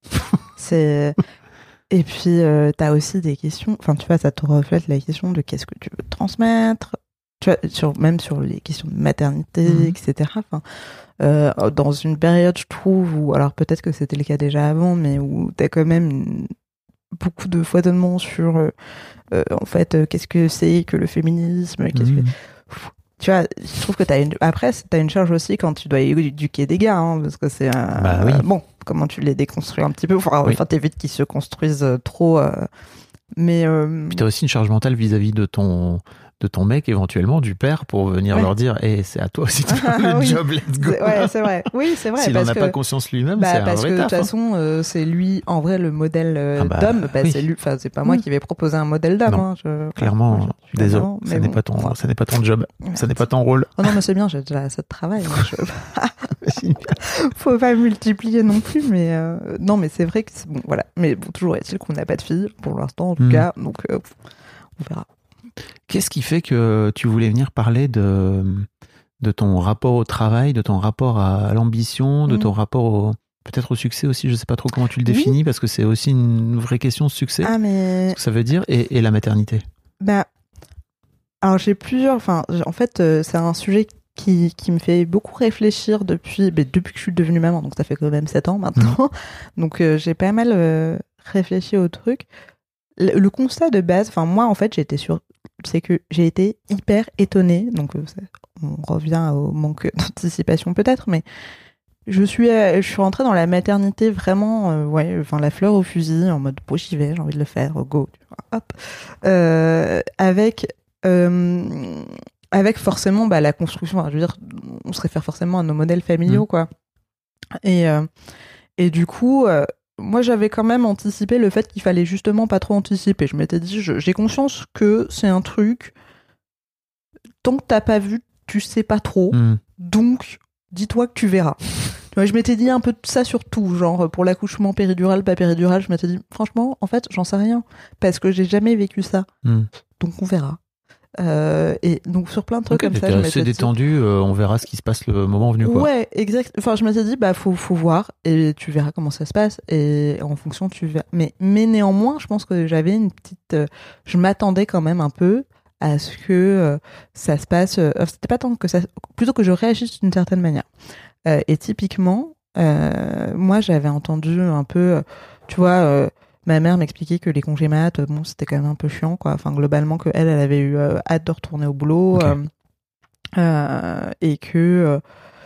C'est. Et puis, euh, t'as aussi des questions. Enfin, tu vois, ça te reflète la question de qu'est-ce que tu veux transmettre. Tu vois, sur, même sur les questions de maternité, Mhm. et cetera. Enfin, euh, dans une période, je trouve, où, alors peut-être que c'était le cas déjà avant, mais où t'as quand même une- beaucoup de foisonnement sur, euh, euh, en fait, euh, qu'est-ce que c'est que le féminisme, qu'est-ce que Mhm. tu vois, je trouve que t'as une. Après, c'est- t'as une charge aussi quand tu dois éduquer des gars, hein, parce que c'est un. Bah oui. Bon, comment tu les déconstruis un petit peu. Enfin, Oui. enfin t'évites qu'ils se construisent euh, trop. euh, mais. euh, Puis t'as aussi une charge mentale vis-à-vis de ton, de ton mec, éventuellement, du père, pour venir ouais. leur dire hey, « c'est à toi aussi de faire le oui. job, let's go ». Ouais, c'est vrai. Oui, c'est vrai. S'il n'en a que, pas conscience lui-même, bah, c'est un parce vrai que, taf. De toute façon, euh, c'est lui, en vrai, le modèle euh, ah bah, d'homme. Bah, oui. c'est, lui, c'est pas moi oui. qui vais proposer un modèle d'homme. Hein, je, Clairement, enfin, je, je désolé, non, ça, n'est bon, pas ton, ouais. ça n'est pas ton job, Merci. Ça n'est pas ton rôle. Oh non, mais c'est bien, j'ai déjà assez de travail. Je... Faut pas multiplier non plus, mais euh... non, mais c'est vrai que c'est bon, voilà. Mais bon, toujours est-il qu'on n'a pas de fille, pour l'instant, en tout mmh. cas, donc euh, on verra. Qu'est-ce qui fait que tu voulais venir parler de, de ton rapport au travail, de ton rapport à l'ambition, de mmh. ton rapport au, peut-être au succès aussi, je ne sais pas trop comment tu le définis, oui. parce que c'est aussi une vraie question de succès, ah, mais... ce que ça veut dire, et, et la maternité. Bah, alors j'ai plusieurs, enfin, en fait, euh, c'est un sujet qui, qui me fait beaucoup réfléchir depuis, bah, depuis que je suis devenue maman, donc ça fait quand même sept ans maintenant, mmh. donc euh, j'ai pas mal euh, réfléchi au truc. Le, le constat de base, enfin moi en fait j'ai été sur, c'est que j'ai été hyper étonnée, donc euh, ça, on revient au manque d'anticipation peut-être, mais je suis, euh, je suis rentrée dans la maternité vraiment, euh, ouais, enfin la fleur au fusil, en mode bon j'y vais, j'ai envie de le faire, go, hop, euh, avec euh, avec forcément bah, la construction, enfin, je veux dire, on se réfère forcément à nos modèles familiaux mmh. quoi, et euh, et du coup. Euh, Moi, j'avais quand même anticipé le fait qu'il fallait justement pas trop anticiper. Je m'étais dit, je, j'ai conscience que c'est un truc, tant que t'as pas vu, tu sais pas trop. Mm. Donc, dis-toi que tu verras. Je m'étais dit un peu de ça sur tout, genre pour l'accouchement péridural, pas péridural. Je m'étais dit, franchement, en fait, j'en sais rien. Parce que j'ai jamais vécu ça. Mm. Donc, on verra. Euh, et donc sur plein de trucs okay, comme ça, je assez détendu, dit... euh, on verra ce qui se passe le moment venu quoi. Ouais, exact. Enfin, je m'étais dit bah faut faut voir et tu verras comment ça se passe et en fonction tu verras. Mais mais néanmoins, je pense que j'avais une petite, euh, je m'attendais quand même un peu à ce que euh, ça se passe. Euh, c'était pas tant que ça, plutôt que je réagisse d'une certaine manière. Euh, et typiquement, euh, moi j'avais entendu un peu, tu vois. Euh, Ma mère m'expliquait que les congés mat, bon, c'était quand même un peu chiant, quoi. Enfin, globalement, que elle, elle avait eu euh, hâte de retourner au boulot, okay. euh, euh, et que euh,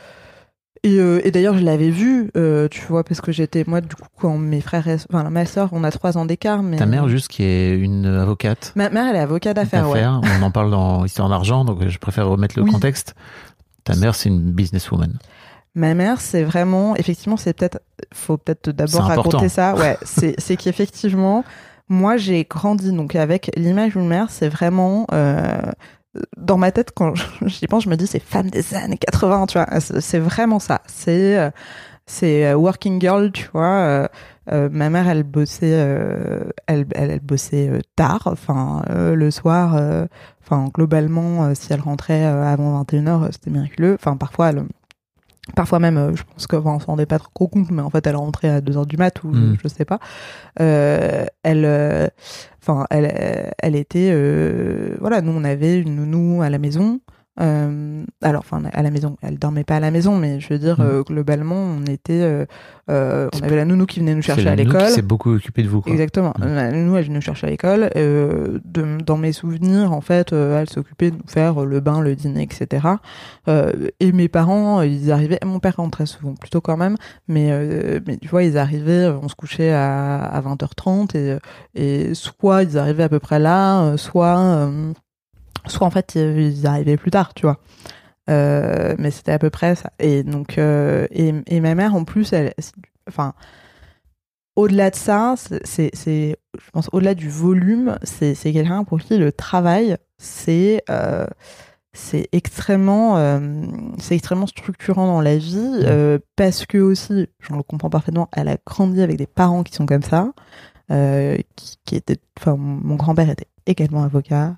et, euh, et d'ailleurs, je l'avais vu, euh, tu vois, parce que j'étais moi, du coup, quand mes frères, et... enfin, ma sœur, on a trois ans d'écart, mais ta mère, juste qui est une avocate. Ma mère, elle est avocate d'affaires. d'affaires. Ouais. On en parle dans Histoire d'argent, donc je préfère remettre le oui. contexte. Ta mère, c'est une businesswoman. Ma mère, c'est vraiment, effectivement, c'est peut-être, faut peut-être d'abord raconter ça. Ouais, c'est, c'est qu'effectivement, moi, j'ai grandi donc avec l'image d'une mère, c'est vraiment, euh, dans ma tête, quand j'y pense, je me dis, c'est femme des années quatre-vingts, tu vois, c'est, c'est vraiment ça. C'est, c'est working girl, tu vois. Euh, euh, ma mère, elle bossait, euh, elle, elle, elle bossait euh, tard, enfin, euh, le soir, enfin, euh, globalement, euh, si elle rentrait euh, avant vingt et une heures, c'était miraculeux. Enfin, parfois, elle, Parfois même, euh, je pense qu'on enfin, s'en rendait pas trop compte, mais en fait, elle est rentrée à deux heures du mat ou mmh. je, je sais pas. Euh, elle, enfin, euh, elle, elle était, euh, voilà, nous on avait une nounou à la maison. Euh, alors, enfin, à la maison, elle dormait pas à la maison, mais je veux dire, mmh. euh, globalement, on était, euh, euh, on avait la nounou qui venait nous chercher c'est la à l'école. Nounou qui s'est beaucoup occupée de vous, quoi. Exactement. Mmh. La nounou, elle venait nous chercher à l'école. Euh, de, dans mes souvenirs, en fait, euh, elle s'occupait de nous faire le bain, le dîner, et cetera. Euh, et mes parents, ils arrivaient. Mon père rentrait souvent, plutôt quand même, mais, euh, mais tu vois, ils arrivaient. On se couchait à, à vingt heures trente et, et soit ils arrivaient à peu près là, soit euh, soit en fait ils arrivaient plus tard, tu vois. Euh, mais c'était à peu près ça. Et donc euh, et, et ma mère en plus, elle, enfin au-delà de ça, c'est, c'est, c'est je pense au-delà du volume, c'est, c'est quelqu'un pour qui le travail c'est euh, c'est extrêmement euh, c'est extrêmement structurant dans la vie euh, parce que aussi, je le comprends parfaitement, elle a grandi avec des parents qui sont comme ça, euh, qui, qui étaient, enfin mon grand-père était également avocat.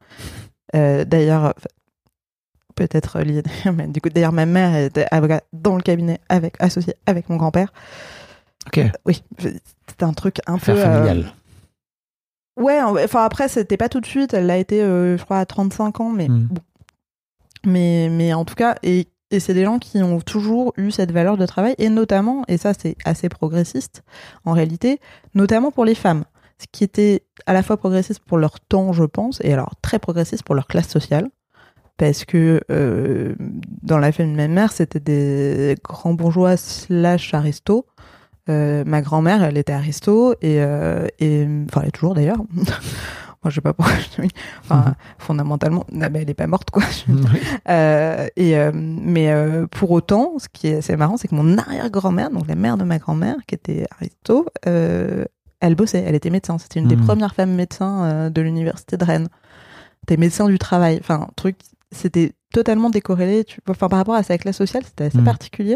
Euh, d'ailleurs, peut-être lié, mais du coup, d'ailleurs, ma mère était avocate dans le cabinet avec, associée avec mon grand-père. Ok. Euh, oui, c'était un truc un Affaire peu. familiale. Euh... Ouais, enfin après, c'était pas tout de suite. Elle l'a été, euh, je crois, à trente-cinq ans, mais mm. bon. Mais, mais en tout cas, et, et c'est des gens qui ont toujours eu cette valeur de travail, et notamment, et ça, c'est assez progressiste en réalité, notamment pour les femmes. Ce qui était à la fois progressiste pour leur temps, je pense, et alors très progressiste pour leur classe sociale, parce que euh, dans la famille de ma mère, c'était des grands bourgeois slash aristos. Euh, ma grand-mère, elle était aristo, et, euh, et enfin, elle est toujours d'ailleurs. Moi, je sais pas pourquoi je dis oui. Enfin, mmh. fondamentalement, non, mais elle est pas morte, quoi. Oui. Euh, et, euh, mais euh, pour autant, ce qui est assez marrant, c'est que mon arrière-grand-mère, donc la mère de ma grand-mère, qui était Aristo, euh, elle bossait, elle était médecin. C'était une mmh. des premières femmes médecins euh, de l'université de Rennes. C'était médecin du travail. Enfin, truc, c'était totalement décorrélé. Tu... Enfin, par rapport à sa classe sociale, c'était assez mmh. particulier.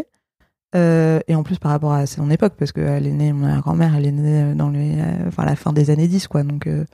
Euh, et en plus par rapport à son époque, parce qu'elle est née, ma grand-mère, elle est née dans les, euh, enfin, la fin des années dix, quoi. Donc, euh,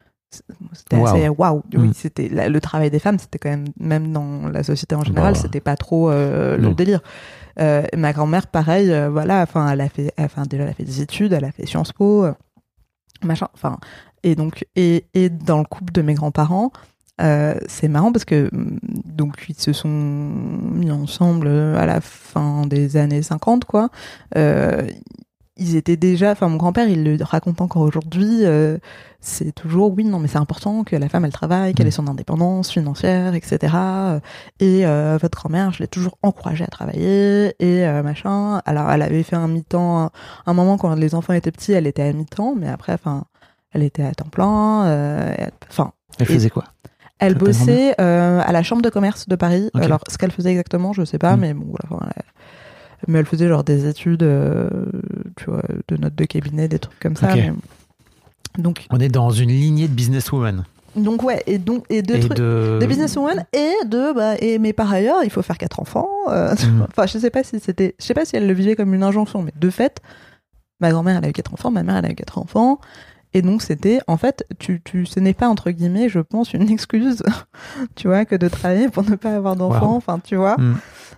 c'était wow. assez waouh. Oui, mmh. c'était la, le travail des femmes, c'était quand même, même dans la société en général, bah. c'était pas trop euh, le délire. Euh, ma grand-mère, pareil, euh, voilà, enfin, elle a fait, enfin, déjà, elle a fait des études, elle a fait Sciences Po, euh, machin, enfin, et donc, et, et dans le couple de mes grands-parents, Euh, c'est marrant parce que donc ils se sont mis ensemble à la fin des années cinquante, quoi. Euh, ils étaient déjà, enfin mon grand-père il le raconte encore aujourd'hui, euh, c'est toujours oui non mais c'est important que la femme elle travaille, qu'elle ait son indépendance financière, et cetera. Et euh, votre grand-mère je l'ai toujours encouragée à travailler et euh, machin. Alors elle avait fait un mi-temps, un, un moment quand les enfants étaient petits elle était à mi-temps, mais après enfin elle était à temps plein. Enfin. Euh, elle faisait quoi? Elle bossait euh, à la chambre de commerce de Paris. Okay. Alors, ce qu'elle faisait exactement, je sais pas, mmh. mais bon, voilà, elle, mais elle faisait genre des études, euh, tu vois, de notes de cabinet, des trucs comme ça. Okay. Mais... Donc, on est dans une lignée de businesswoman. Donc ouais, et donc et de, et trucs, de... de businesswoman et de bah et mais par ailleurs, il faut faire quatre enfants. Euh, mmh. Enfin, je sais pas si c'était, je sais pas si elle le vivait comme une injonction, mais de fait, ma grand-mère elle a eu quatre enfants, ma mère elle a eu quatre enfants. Et donc, c'était, en fait, tu, tu, ce n'est pas, entre guillemets, je pense, une excuse, tu vois, que de travailler pour ne pas avoir d'enfants, enfin, wow. tu vois. Mm.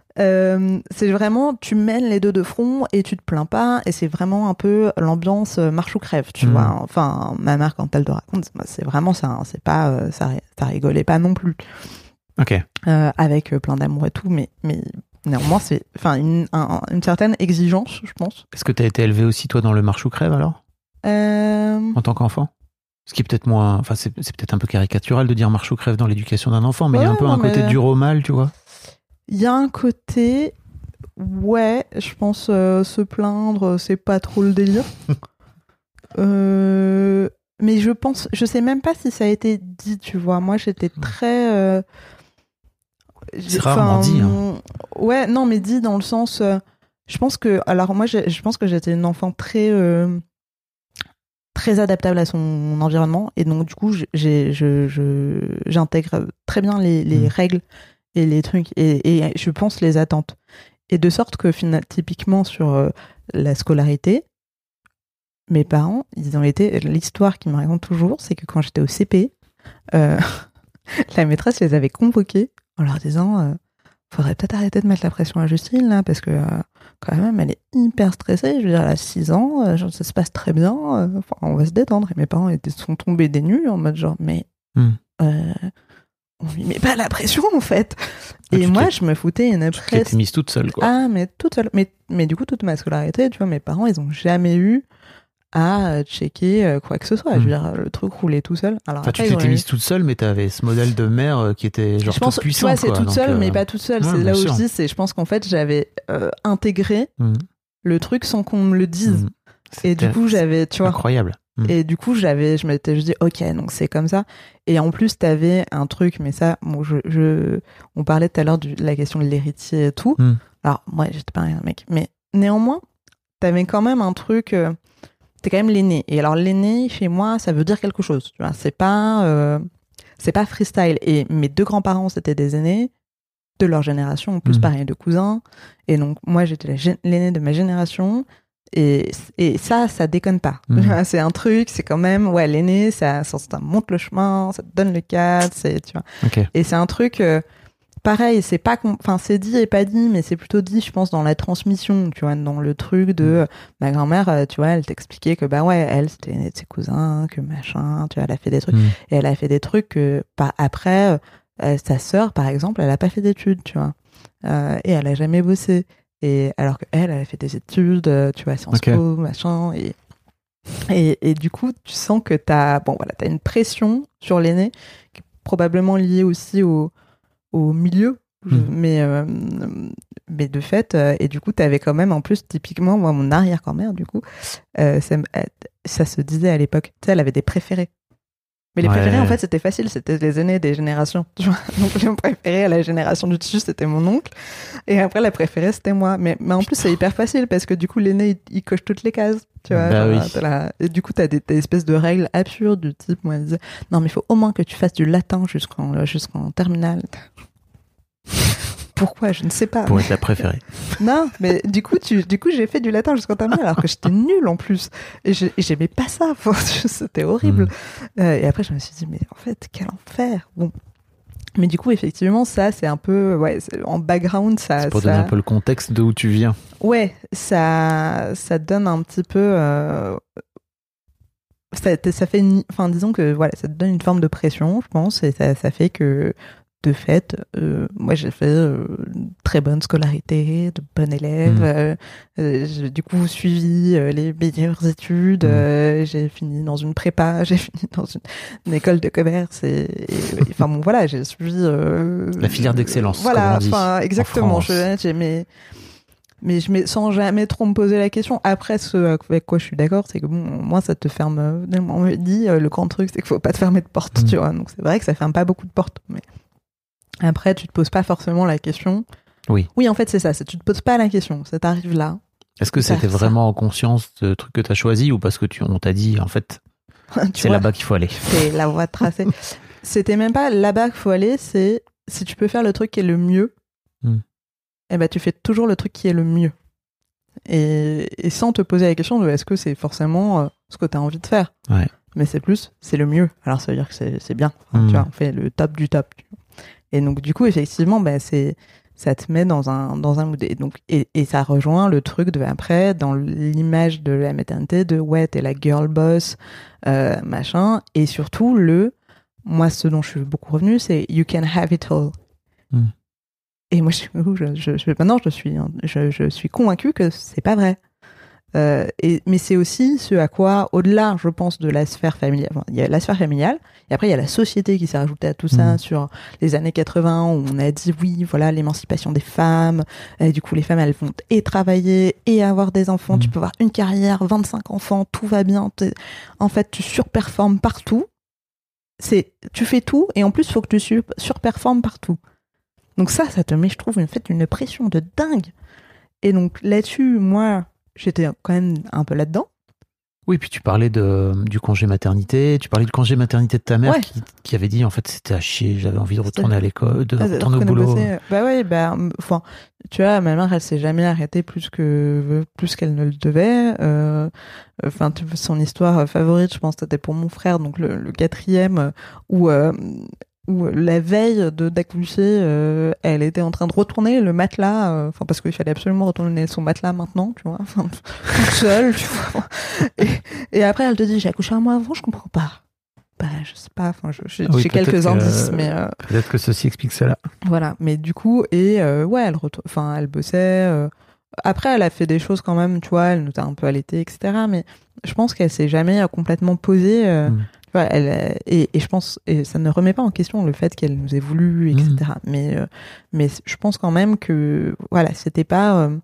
Euh, c'est vraiment, tu mènes les deux de front et tu te plains pas, et c'est vraiment un peu l'ambiance marche ou crève, tu mm. vois. Enfin, ma mère, quand elle te raconte, c'est vraiment ça, hein, c'est pas, ça, ça rigolait pas non plus. Ok. Euh, avec plein d'amour et tout, mais, mais néanmoins, c'est, enfin, une, un, une certaine exigence, je pense. Est-ce que t'as été élevé aussi, toi, dans le marche ou crève, alors? Euh... En tant qu'enfant? Ce qui est peut-être moins, enfin c'est, c'est peut-être un peu caricatural de dire marche ou crève dans l'éducation d'un enfant, mais il ouais, y a un peu un mais... côté dur au mal, tu vois. Il y a un côté, ouais, je pense euh, se plaindre, c'est pas trop le délire. euh... Mais je pense, je sais même pas si ça a été dit, tu vois. Moi, j'étais très. Euh... C'est rarement dit. Hein. Ouais, non, mais dit dans le sens. Euh... Je pense que, alors moi, je pense que j'étais une enfant très. Euh... très adaptable à son environnement et donc du coup j'ai, je, je, j'intègre très bien les, les mmh. règles et les trucs et, et je pense les attentes et de sorte que finalement, typiquement sur euh, la scolarité mes parents ils ont été, l'histoire qu'ils me racontent toujours c'est que quand j'étais au C P euh, la maîtresse les avait convoqués en leur disant euh, faudrait peut-être arrêter de mettre la pression à Justine là parce que euh, quand même elle est hyper stressée, je veux dire elle a six ans, euh, ça se passe très bien, euh, enfin on va se détendre. Et mes parents étaient, sont tombés des nues en mode genre mais mm. euh, on lui met pas la pression en fait. Ah, et moi je me foutais une pression. Tu t'es mise toute seule quoi. Ah mais toute seule, mais, mais du coup toute ma scolarité tu vois mes parents ils ont jamais eu à checker euh, quoi que ce soit. Mmh. Je veux dire, le truc roulait tout seul. Alors, enfin, après, tu t'étais mise toute seule, mais t'avais ce modèle de mère euh, qui était genre je pense, toute puissante. Tu vois, c'est quoi, toute donc, seule, euh... mais pas toute seule. Ouais, c'est là où sûr. Je dis, c'est, je pense qu'en fait, j'avais euh, intégré mmh. le truc sans qu'on me le dise. Mmh. Et du coup, j'avais, tu vois. Incroyable. Mmh. Et du coup, j'avais, je m'étais, je dis, ok, donc c'est comme ça. Et en plus, t'avais un truc, mais ça, bon, je, je, on parlait tout à l'heure de la question de l'héritier et tout. Mmh. Alors, moi, j'étais pas un mec, mais néanmoins, t'avais quand même un truc. Euh, T'es quand même l'aîné. Et alors, l'aîné, chez moi, ça veut dire quelque chose. Tu vois, c'est pas, euh, c'est pas freestyle. Et mes deux grands-parents, c'était des aînés de leur génération, en plus, mmh. pareil, de cousins. Et donc, moi, j'étais la gé- l'aîné de ma génération. Et, et ça, ça déconne pas. Mmh. C'est un truc, c'est quand même, ouais, l'aîné, ça, ça, ça monte le chemin, ça te donne le cadre, c'est, tu vois. Okay. Et c'est un truc, euh, pareil, c'est pas, enfin, c'est dit et pas dit, mais c'est plutôt dit, je pense, dans la transmission, tu vois, dans le truc de, ma grand-mère, tu vois, elle t'expliquait que, bah ouais, elle, c'était de ses cousins, que machin, tu vois, elle a fait des trucs, mmh. et elle a fait des trucs que, par, après, euh, sa sœur, par exemple, elle a pas fait d'études, tu vois, euh, et elle a jamais bossé, et alors que elle, elle a fait des études, tu vois, Sciences okay. Po, machin, et, et, et du coup, tu sens que t'as, bon, voilà, t'as une pression sur l'aîné, qui est probablement liée aussi au, au milieu, mmh. mais, euh, mais de fait, euh, et du coup, tu avais quand même, en plus, typiquement, moi, mon arrière-grand-mère, du coup, euh, ça, ça se disait à l'époque, tu sais, elle avait des préférés. Mais les Ouais. préférés, en fait, c'était facile. C'était les aînés des générations. Tu vois. Donc, le préféré à la génération du dessus, c'était mon oncle. Et après, la préférée, c'était moi. Mais, mais en plus, c'est hyper facile parce que du coup, l'aîné, il, il coche toutes les cases. Tu vois. Bah genre, oui. t'as la- Et du coup, t'as des, des espèces de règles absurdes du type, moi, elle disait, non, mais il faut au moins que tu fasses du latin jusqu'en, jusqu'en terminale. Pourquoi? Je ne sais pas. Pour être la préférée. Non, mais du coup, tu, du coup, j'ai fait du latin jusqu'en terminale alors que j'étais nulle en plus. Et je- et j'aimais pas ça. Enfin, c'était horrible. Mm. Euh, et après, je me suis dit, mais en fait, quel enfer. Bon. Mais du coup, effectivement, ça, c'est un peu, ouais, c'est- en background, ça, C'est pour ça, donner un peu le contexte d'où tu viens. ouais, ça, ça donne un petit peu, euh, ça, ça fait, une- enfin, disons que, voilà, ça te donne une forme de pression, je pense, et ça, ça fait que, de fait, euh, moi j'ai fait euh, une très bonne scolarité, de bon élève, Mmh. euh, euh, j'ai du coup suivi euh, les meilleures études, Mmh. euh, j'ai fini dans une prépa, j'ai fini dans une, une école de commerce, et, et- et- enfin bon voilà, j'ai suivi euh, La filière d'excellence, voilà, comme on dit, enfin exactement, en je, France. j'ai mais mais je mets sans jamais trop me poser la question. Après, ce avec quoi je suis d'accord, c'est que bon, moi, ça te ferme. euh, On me dit, euh, le grand truc, c'est qu'il faut pas te fermer de porte, Mm. tu vois. Donc c'est vrai que ça ferme pas beaucoup de portes, mais après, tu te poses pas forcément la question. Oui. Oui, en fait, c'est ça. C'est tu te poses pas la question. Ça t'arrive là. Est-ce que Ça- c'était ça- vraiment en conscience de truc que tu as choisi ou parce que tu, on t'a dit, en fait, Tu c'est vois, là-bas qu'il faut aller? c'est la voie tracée. C'était même pas là-bas qu'il faut aller. C'est si tu peux faire le truc qui est le mieux, Mm. eh ben tu fais toujours le truc qui est le mieux. Et, et sans te poser la question de est-ce que c'est forcément euh, ce que tu as envie de faire. Ouais. Mais c'est plus, c'est le mieux. Alors ça veut dire que c'est c'est bien. Enfin, Mm. Tu vois, on fait le top du top. tu vois. Et donc du coup, effectivement, bah, c'est ça te met dans un dans un mood. Et donc et, et ça rejoint le truc de après dans l'image de la maternité de ouais t'es la girl boss euh, machin, et surtout le moi ce dont je suis beaucoup revenue c'est you can have it all. Mm. Et moi, je, je, je, je- maintenant, je suis, je, je suis convaincue que c'est pas vrai. Euh, et, mais c'est aussi ce à quoi, au-delà, je pense, de la sphère familiale, enfin, il y a la sphère familiale, et après, il y a la société qui s'est rajoutée à tout ça Mmh. sur les années quatre-vingts, où on a dit, oui, voilà, l'émancipation des femmes, et du coup, les femmes, elles vont et travailler, et avoir des enfants, Mmh. tu peux avoir une carrière, vingt-cinq enfants, tout va bien, t'es- en fait, tu surperformes partout. C'est, tu fais tout, et en plus, il faut que tu sur- surperformes partout. Donc ça, ça te met, je trouve, en fait, une pression de dingue. Et donc là-dessus, moi, j'étais quand même un peu là-dedans. Oui, puis tu parlais de, du congé maternité, tu parlais du congé maternité de ta mère Ouais. qui, qui avait dit en fait c'était à chier, j'avais envie de retourner à l'école, de Ah, retourner au reconnaître boulot. bosser. Bah ouais, bah, enfin, tu vois, ma mère, elle s'est jamais arrêtée plus que plus qu'elle ne le devait. Euh, Enfin, tu- son histoire favorite, je pense, c'était pour mon frère, donc le, le quatrième, où euh, où la veille de d'accoucher, euh, elle était en train de retourner le matelas, euh, enfin parce qu'il fallait absolument retourner son matelas maintenant, tu vois, enfin, toute seule, tu vois. Et, et après, elle te dit, j'ai accouché un mois avant, je comprends pas. Bah, je sais pas, enfin, je- j'ai Ah oui, j'ai peut-être quelques que- indices, mais euh, Peut-être que ceci explique cela. voilà. Mais du coup, et euh, ouais, elle, retour- enfin, elle bossait. euh, Après, elle a fait des choses quand même, tu vois, elle nous a un peu allaité, et cetera. Mais je pense qu'elle s'est jamais euh, complètement posée. euh, Mm. tu vois, elle, euh, et, et je pense, et ça ne remet pas en question le fait qu'elle nous ait voulu, et cetera. Mais, euh, mais je pense quand même que, voilà, c'était pas. euh,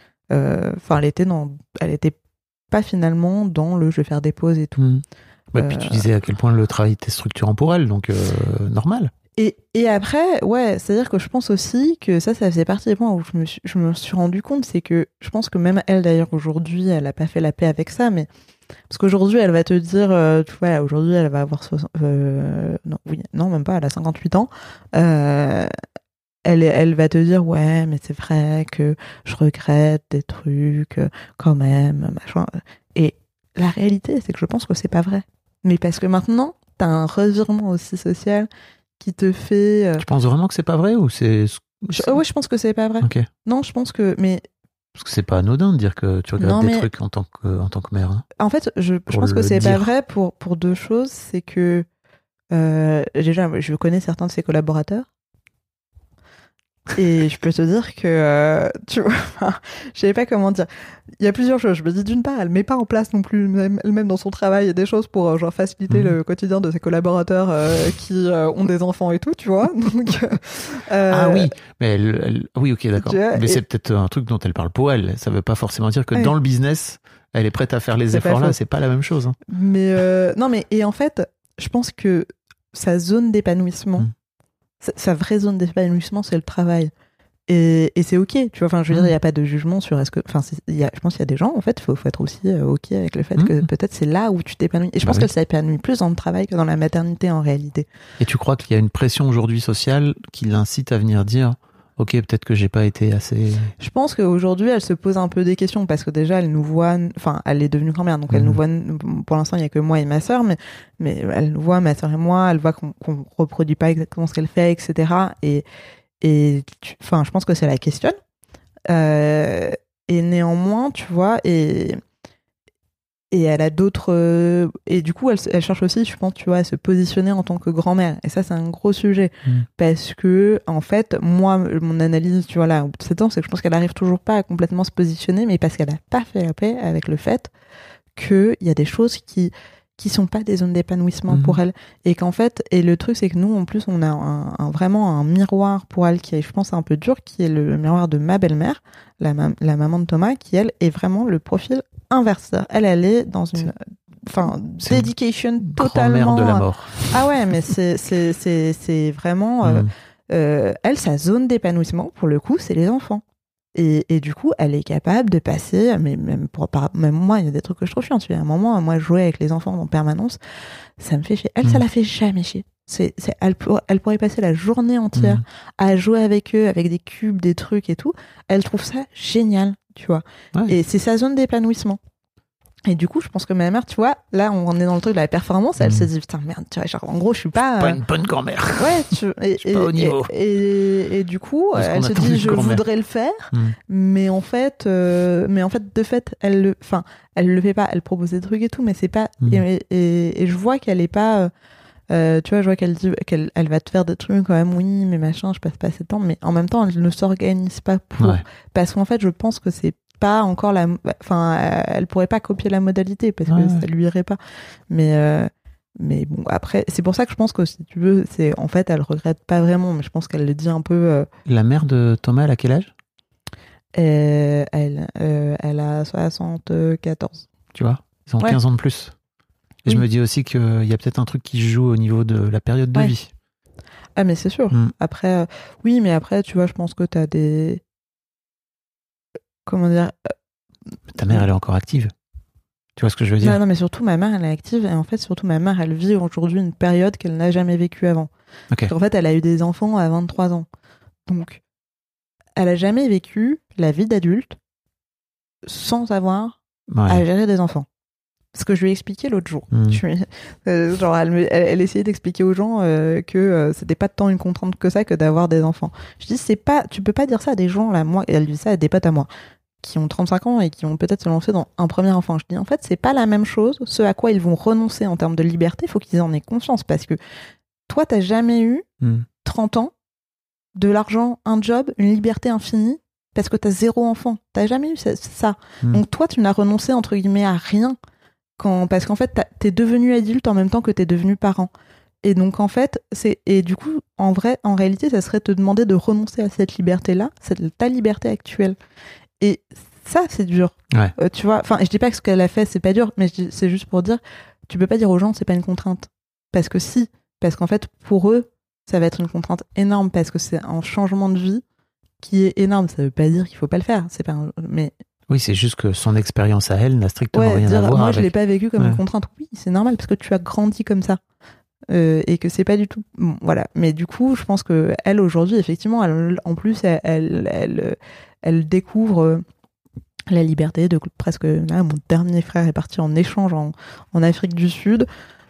euh, Enfin, elle était dans, elle était pas finalement dans le je vais faire des pauses et tout. Mm. Bah, Puis Euh, tu disais à quel point le travail était structurant pour elle, donc euh, normal. Et, et après, ouais, c'est-à-dire que je pense aussi que ça, ça faisait partie des points où je me suis, je me suis rendu compte, c'est que je pense que même elle, d'ailleurs, aujourd'hui, elle a pas fait la paix avec ça, mais parce qu'aujourd'hui, elle va te dire, euh, tu vois, aujourd'hui, elle va avoir soixante, euh, non, oui, non, même pas, elle a cinquante-huit ans, euh, elle, elle va te dire, ouais, mais c'est vrai que je regrette des trucs, euh, quand même, machin. Et la réalité, c'est que je pense que c'est pas vrai. Mais parce que maintenant, t'as un revirement aussi social qui te fait. euh, Tu penses vraiment que c'est pas vrai ou c'est. je- oh ouais, je pense que c'est pas vrai. Ok. Non, je pense que. Mais Parce que c'est pas anodin de dire que tu regrettes Non, des mais- trucs en tant que, en tant que mère. hein. en fait, je, je Pour pense que le c'est pas dire. vrai pour, pour deux choses. C'est que. euh, déjà, je connais certains de ses collaborateurs. Et je peux te dire que, euh, tu vois, enfin, je savais pas comment dire. Il y a plusieurs choses. Je me dis, d'une part, elle met pas en place non plus même- elle-même dans son travail des choses pour euh, genre faciliter Mhm. le quotidien de ses collaborateurs euh, qui euh, ont des enfants et tout, tu vois. Donc, euh, Ah oui, mais elle, elle- oui, ok, d'accord. tu vois, Mais et- c'est peut-être un truc dont elle parle pour elle. Ça veut pas forcément dire que Ouais. dans le business, elle est prête à faire les C'est pas efforts là. faux. C'est pas la même chose. hein. Mais euh, non, mais et en fait, je pense que sa zone d'épanouissement, mmh. sa, sa vraie zone d'épanouissement, c'est le travail. Et, et c'est ok, tu vois. Enfin, je veux mmh. dire, il n'y a pas de jugement sur est-ce que. Enfin, y a, je pense qu'il y a des gens, en fait, il faut, faut être aussi euh, ok avec le fait mmh. que peut-être c'est là où tu t'épanouis. Et je bah pense oui. qu'elle s'épanouit plus dans le travail que dans la maternité en réalité. Et tu crois qu'il y a une pression aujourd'hui sociale qui l'incite à venir dire ok, peut-être que j'ai pas été assez. Je pense qu'aujourd'hui, elle se pose un peu des questions parce que déjà, elle nous voit. Enfin, elle est devenue grand-mère, donc mmh. elle nous voit. Pour l'instant, il y a que moi et ma sœur, mais mais elle nous voit, ma sœur et moi. Elle voit qu'on, qu'on reproduit pas exactement ce qu'elle fait, et cetera. Et et enfin, je pense que ça la questionne. Euh, et néanmoins, tu vois, et et elle a d'autres euh, et du coup elle, elle cherche aussi, je pense, tu vois, à se positionner en tant que grand-mère, et ça c'est un gros sujet mmh. parce que en fait moi mon analyse, tu vois, là au bout de sept ans, c'est que je pense qu'elle arrive toujours pas à complètement se positionner, mais parce qu'elle a pas fait la paix avec le fait que il y a des choses qui qui sont pas des zones d'épanouissement mmh. pour elle, et qu'en fait, et le truc c'est que nous en plus on a un, un, vraiment un miroir pour elle qui est, je pense, un peu dur, qui est le miroir de ma belle-mère, la, ma- la maman de Thomas, qui elle est vraiment le profil inverse. Elle, elle est dans une, enfin, dedication totalement. Grand-mère de la mort. Ah ouais, mais c'est c'est c'est c'est vraiment euh, mmh. euh, elle, sa zone d'épanouissement pour le coup, c'est les enfants. Et, et du coup, elle est capable de passer, mais même pour par, même moi, il y a des trucs que je trouve chiants. Tu vois, à un moment, moi, jouer avec les enfants en permanence, ça me fait chier. Elle, mmh. ça la fait jamais chier. C'est, c'est, elle, pour, elle pourrait passer la journée entière mmh. à jouer avec eux, avec des cubes, des trucs et tout. Elle trouve ça génial, tu vois. Ouais. Et c'est sa zone d'épanouissement. Et du coup, je pense que ma mère, tu vois, là, on est dans le truc de la performance. Elle mmh. se dit, putain, merde, tu vois, genre, en gros, je suis pas. Euh... pas une bonne grand-mère. Ouais, tu et, je suis pas au niveau. Et, et, et, et du coup, Parce elle se dit, je grand-mère. voudrais le faire, mmh. mais en fait, euh, mais en fait, de fait, elle le, enfin, elle le fait pas. Elle propose des trucs et tout, mais c'est pas. Mmh. Et, et, et je vois qu'elle est pas. Euh, tu vois, je vois qu'elle dit qu'elle elle va te faire des trucs quand même, oui, mais machin, je passe pas assez de temps, mais en même temps, elle ne s'organise pas pour. Ouais. Parce qu'en fait, je pense que c'est pas encore la, enfin, elle pourrait pas copier la modalité parce que ouais. ça lui irait pas. Mais euh, mais bon, après, c'est pour ça que je pense que si tu veux, c'est en fait, elle regrette pas vraiment, mais je pense qu'elle le dit un peu. Euh... La mère de Thomas, elle a quel âge? euh, Elle, euh, elle a soixante-quatorze. Tu vois, ils ont ouais. quinze ans de plus. Et oui. je me dis aussi qu'il y a peut-être un truc qui joue au niveau de la période de ouais. vie. Ah mais c'est sûr. Mm. Après, euh, oui, mais après, tu vois, je pense que t'as des comment dire. Ta mère, elle est encore active. Tu vois ce que je veux dire? Non, non, mais surtout, ma mère, elle est active. Et en fait, surtout, ma mère, elle vit aujourd'hui une période qu'elle n'a jamais vécue avant. Okay. En fait, elle a eu des enfants à vingt-trois ans. Donc, elle a jamais vécu la vie d'adulte sans avoir ouais. à gérer des enfants. Ce que je lui ai expliqué l'autre jour. Mmh. Je lui, euh, genre, elle, me, elle, elle essayait d'expliquer aux gens euh, que euh, c'était pas tant une contrainte que ça que d'avoir des enfants. Je dis, c'est pas, tu peux pas dire ça à des gens, là, moi, et elle dit ça à des potes à moi, qui ont trente-cinq ans et qui vont peut-être se lancer dans un premier enfant. Je dis, en fait, c'est pas la même chose. Ce à quoi ils vont renoncer en termes de liberté, il faut qu'ils en aient conscience, parce que toi, t'as jamais eu mmh. trente ans, de l'argent, un job, une liberté infinie, parce que t'as zéro enfant. T'as jamais eu ça. ça. Mmh. Donc toi, tu n'as renoncé, entre guillemets, à rien. Quand, parce qu'en fait, t'es devenu adulte en même temps que t'es devenu parent. Et donc, en fait, c'est, et du coup, en vrai, en réalité, ça serait te demander de renoncer à cette liberté-là, c'est ta liberté actuelle. Et ça, c'est dur. Ouais. Euh, tu vois, enfin, je dis pas que ce qu'elle a fait, c'est pas dur, mais je, c'est juste pour dire, tu peux pas dire aux gens, c'est pas une contrainte. Parce que si, parce qu'en fait, pour eux, ça va être une contrainte énorme, parce que c'est un changement de vie qui est énorme. Ça veut pas dire qu'il faut pas le faire. C'est pas, un, mais, oui, c'est juste que son expérience à elle n'a strictement ouais, rien dire, à voir moi, avec... je l'ai pas vécu comme ouais. une contrainte. Oui, c'est normal parce que tu as grandi comme ça euh, et que c'est pas du tout. Bon, voilà. Mais du coup, je pense que elle aujourd'hui, effectivement, elle, en plus, elle, elle, elle, elle découvre la liberté de presque. Là, mon dernier frère est parti en échange en, en Afrique du Sud.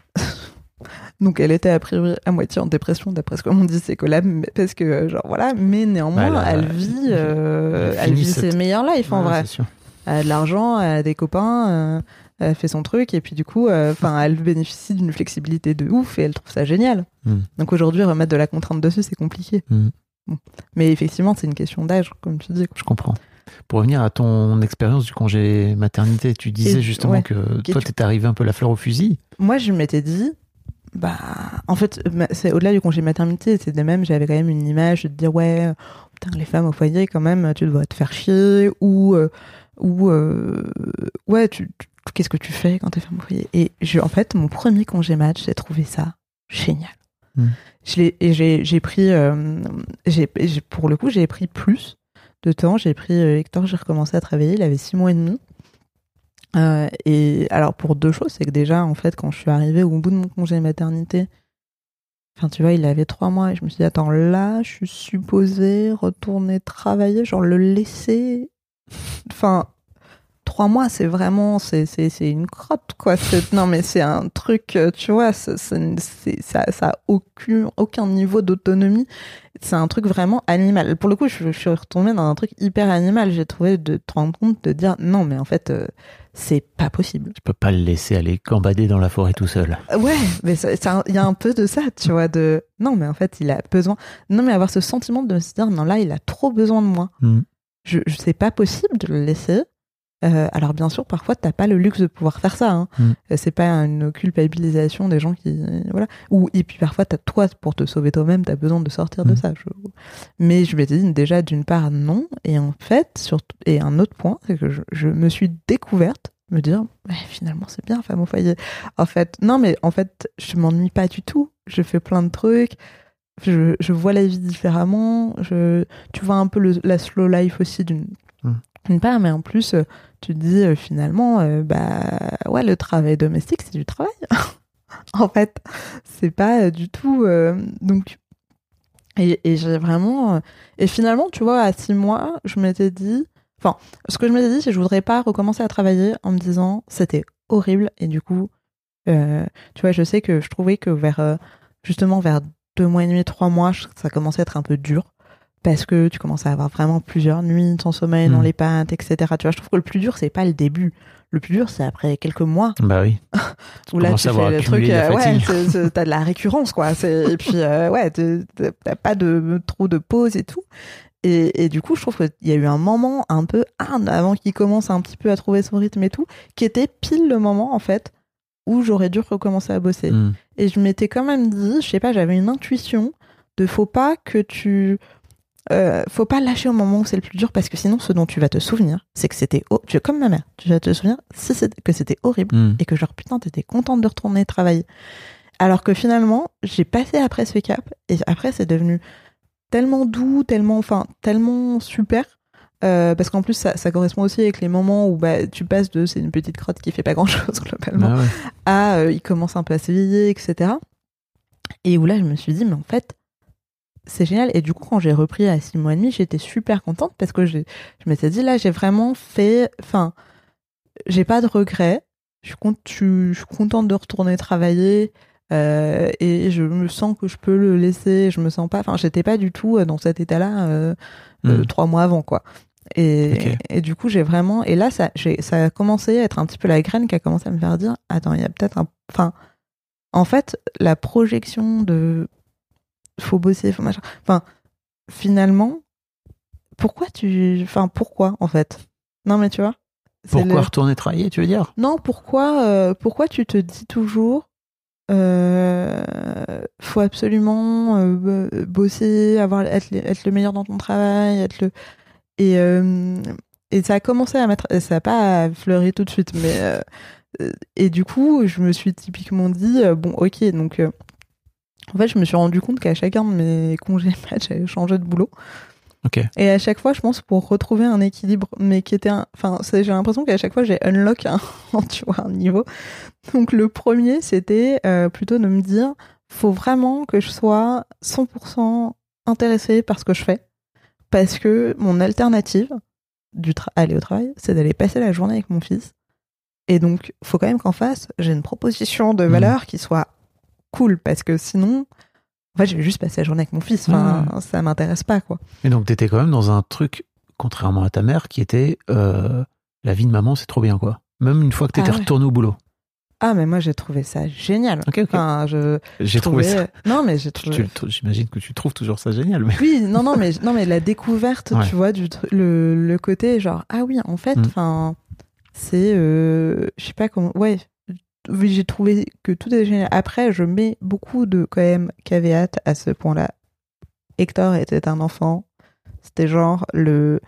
Donc elle était a priori à moitié en dépression d'après ce qu'on m'ont dit ses collègues, parce que genre voilà, mais néanmoins bah, elle, elle vit euh, elle, elle vit cette... ses meilleures lives en ouais, vrai. Elle a de l'argent, elle a des copains, euh, elle fait son truc et puis du coup enfin euh, elle bénéficie d'une flexibilité de ouf et elle trouve ça génial. Mm. Donc aujourd'hui remettre de la contrainte dessus c'est compliqué. Mm. Bon. Mais effectivement c'est une question d'âge comme tu dis. Je comprends. Pour revenir à ton expérience du congé maternité, tu disais et, justement ouais. que et toi tu... t'étais arrivé un peu la fleur au fusil. Moi je m'étais dit bah en fait c'est au-delà du congé maternité, c'est de même, j'avais quand même une image de dire ouais putain les femmes au foyer quand même tu dois te faire chier ou euh, où euh, ouais, tu, tu- qu'est-ce que tu fais quand t'es femme au foyer? Et je, en fait, mon premier congé mat, j'ai trouvé ça génial. Mm. Je l'ai, et j'ai, j'ai pris, euh, j'ai, j'ai- pour le coup, j'ai pris plus de temps. J'ai pris euh, Hector, j'ai recommencé à travailler, il avait six mois et demi. Euh, et alors, pour deux choses, c'est que déjà, en fait, quand je suis arrivée au bout de mon congé maternité, enfin, tu vois, il avait trois mois et je me suis dit, attends, là, je suis supposée retourner travailler, genre le laisser. Enfin, trois mois, c'est vraiment, c'est, c'est, c'est une crotte, quoi. C'est- non, mais c'est un truc, euh, tu vois, c'est, c'est, c'est- ça, ça a aucun, aucun niveau d'autonomie. C'est un truc vraiment animal. Pour le coup, je, je suis retournée dans un truc hyper animal. J'ai trouvé de te rendre compte, de dire, non, mais en fait, euh, c'est pas possible. Tu peux pas le laisser aller gambader dans la forêt tout seul. Ouais, mais ça- ça- il y a un peu de ça, tu vois, de, non, mais en fait, il a besoin, non, mais avoir ce sentiment de se dire, non, là, il a trop besoin de moi. Mm. Je, je c'est pas possible de le laisser. Euh, alors bien sûr, parfois t'as pas le luxe de pouvoir faire ça. Hein. Mm. Euh, C'est pas une culpabilisation des gens qui voilà. Ou et puis parfois t'as toi pour te sauver toi-même, t'as besoin de sortir de Mm. ça. Je- Mais je m'étais dit déjà d'une part non, et en fait surtout et un autre point, c'est que je, je me suis découverte me dire ouais, finalement c'est bien femme au foyer. En fait non mais en fait je m'ennuie pas du tout. Je fais plein de trucs. Je, je vois la vie différemment. Je tu vois un peu le, la slow life aussi d'une Mm. d'une part, mais en plus, euh, tu te dis euh, finalement, euh, bah ouais, le travail domestique, c'est du travail. En fait, c'est pas euh, du tout. euh, donc, et, et j'ai vraiment. euh, et finalement, tu vois, à six mois, je m'étais dit. Enfin, ce que je m'étais dit, c'est que je voudrais pas recommencer à travailler en me disant c'était horrible. Et du coup, euh, tu vois, je sais que je trouvais que vers. euh, justement, vers deux mois et demi, trois mois, je- ça commençait à être un peu dur. Parce que tu commences à avoir vraiment plusieurs nuits sans sommeil dans Mm. les pattes, et cetera. Tu vois, je trouve que le plus dur, c'est pas le début. Le plus dur, c'est après quelques mois Bah oui. Tu où là, commences tu à avoir fais le accumulé truc, la euh, ouais, fatigue. c'est- c'est- t'as de la récurrence, quoi. C'est- Et puis, euh, ouais, t'es- t'as pas de trop de pause et tout. Et, et du coup, je trouve qu'il y a eu un moment un peu hard avant qu'il commence un petit peu à trouver son rythme et tout, qui était pile le moment, en fait, où j'aurais dû recommencer à bosser. Mm. Et je m'étais quand même dit, je sais pas, j'avais une intuition de faut pas que tu euh, faut pas lâcher au moment où c'est le plus dur, parce que sinon ce dont tu vas te souvenir c'est que c'était oh, tu es comme ma mère, tu vas te souvenir si c'est que c'était horrible Mm. et que genre putain t'étais contente de retourner travailler, alors que finalement j'ai passé après ce cap et après c'est devenu tellement doux, tellement enfin tellement super. Euh, parce qu'en plus ça, ça correspond aussi avec les moments où bah, tu passes de c'est une petite crotte qui fait pas grand chose globalement Bah ouais. à euh, il commence un peu à s'éveiller, etc. Et où là je me suis dit mais en fait c'est génial. Et du coup quand j'ai repris à six mois et demi j'étais super contente parce que j'ai, je m'étais dit là j'ai vraiment fait, enfin j'ai pas de regrets, je suis, con- je suis- je suis contente de retourner travailler. Euh, et je me sens que je peux le laisser, je me sens pas, enfin j'étais pas du tout dans cet état là euh, euh, Mm. trois mois avant quoi. Et, Ok. et du coup j'ai vraiment, et là ça, j'ai, ça a commencé à être un petit peu la graine qui a commencé à me faire dire attends il y a peut-être un, enfin en fait la projection de faut bosser, faut machin, enfin finalement pourquoi tu, enfin pourquoi en fait, non mais tu vois c'est Pourquoi le- retourner travailler, tu veux dire? non pourquoi euh, pourquoi tu te dis toujours euh, faut absolument euh, bosser, avoir être, être le meilleur dans ton travail, être le et euh, et ça a commencé à mettre, ça a pas fleuri tout de suite, mais euh, et du coup je me suis typiquement dit euh, bon ok donc euh, en fait je me suis rendu compte qu'à chacun de mes congés mat j'avais changé de boulot. Ok. Et à chaque fois, je pense, pour retrouver un équilibre, mais qui était un... Enfin, c'est- j'ai l'impression qu'à chaque fois, j'ai unlock un, tu vois, un niveau. Donc, le premier, c'était euh, plutôt de me dire, faut vraiment que je sois cent pour cent intéressée par ce que je fais. Parce que mon alternative du tra- aller au travail, c'est d'aller passer la journée avec mon fils. Et donc, faut quand même qu'en face, j'ai une proposition de valeur qui soit cool. Parce que sinon... En fait, je vais juste passer la journée avec mon fils. Enfin, Ouais. ça m'intéresse pas, quoi. Et donc, t'étais quand même dans un truc, contrairement à ta mère, qui était euh, la vie de maman, c'est trop bien, quoi. Même une fois que t'étais Ah ouais. retourné au boulot. Ah, mais moi, j'ai trouvé ça génial. Ok, ok. Enfin, je J'ai trouvé trouvais- ça. Non, mais j'ai Tu- trouvé... tu- J'imagine que tu trouves toujours ça génial. Mais... Oui, non, non, mais, non, mais la découverte, Ouais. tu vois, du tr- le, le côté genre, ah oui, en fait, Mm. enfin, c'est... euh, je sais pas comment... Ouais, oui, j'ai trouvé que tout est génial. Après, je mets beaucoup de, quand même, caveat à ce point-là. Hector était un enfant. C'était genre le...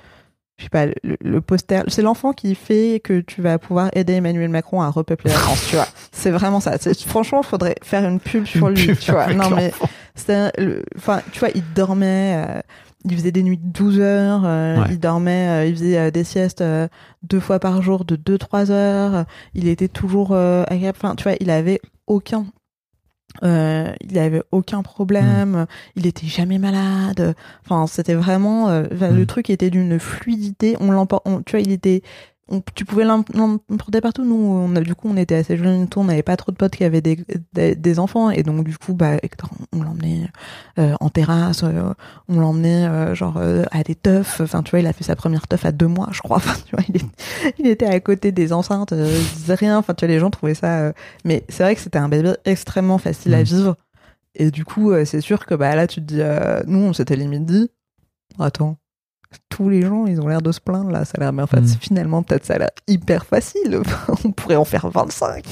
je sais pas, le, le poster, c'est l'enfant qui fait que tu vas pouvoir aider Emmanuel Macron à repeupler la France, tu vois. C'est vraiment ça. C'est, franchement, faudrait faire une pub sur Une lui, pub tu vois. avec Non, l'enfant. mais, c'est, enfin, tu vois, il dormait, euh, il faisait des nuits de douze heures, euh, Ouais. il dormait, euh, il faisait euh, des siestes euh, deux fois par jour de deux trois heures, euh, il était toujours euh, agréable, enfin, tu vois, il avait aucun Euh, il avait aucun problème, mmh. il était jamais malade. Enfin, c'était vraiment euh, mmh. le truc était d'une fluidité. On l'emporte, on, tu vois, il était, on, tu pouvais l'emporter partout. Nous, on a, du coup, on était assez jeunes, on n'avait pas trop de potes qui avaient des, des, des enfants, et donc du coup, bah, Hector, on l'emmenait euh, en terrasse, euh, on l'emmenait euh, genre euh, à des teufs. Enfin, tu vois, il a fait sa première teuf à deux mois, je crois. Enfin, tu vois, il, est, il était à côté des enceintes, euh, il disait rien. Enfin, tu vois, les gens trouvaient ça. Euh... Mais c'est vrai que c'était un bébé extrêmement facile mmh. à vivre. Et du coup, euh, c'est sûr que bah là, tu te dis, euh, nous, on s'était limite dit, attends. Tous les gens, ils ont l'air de se plaindre, là. Ça a l'air, mais en fait, mmh. finalement, peut-être ça a l'air hyper facile. On pourrait en faire vingt-cinq.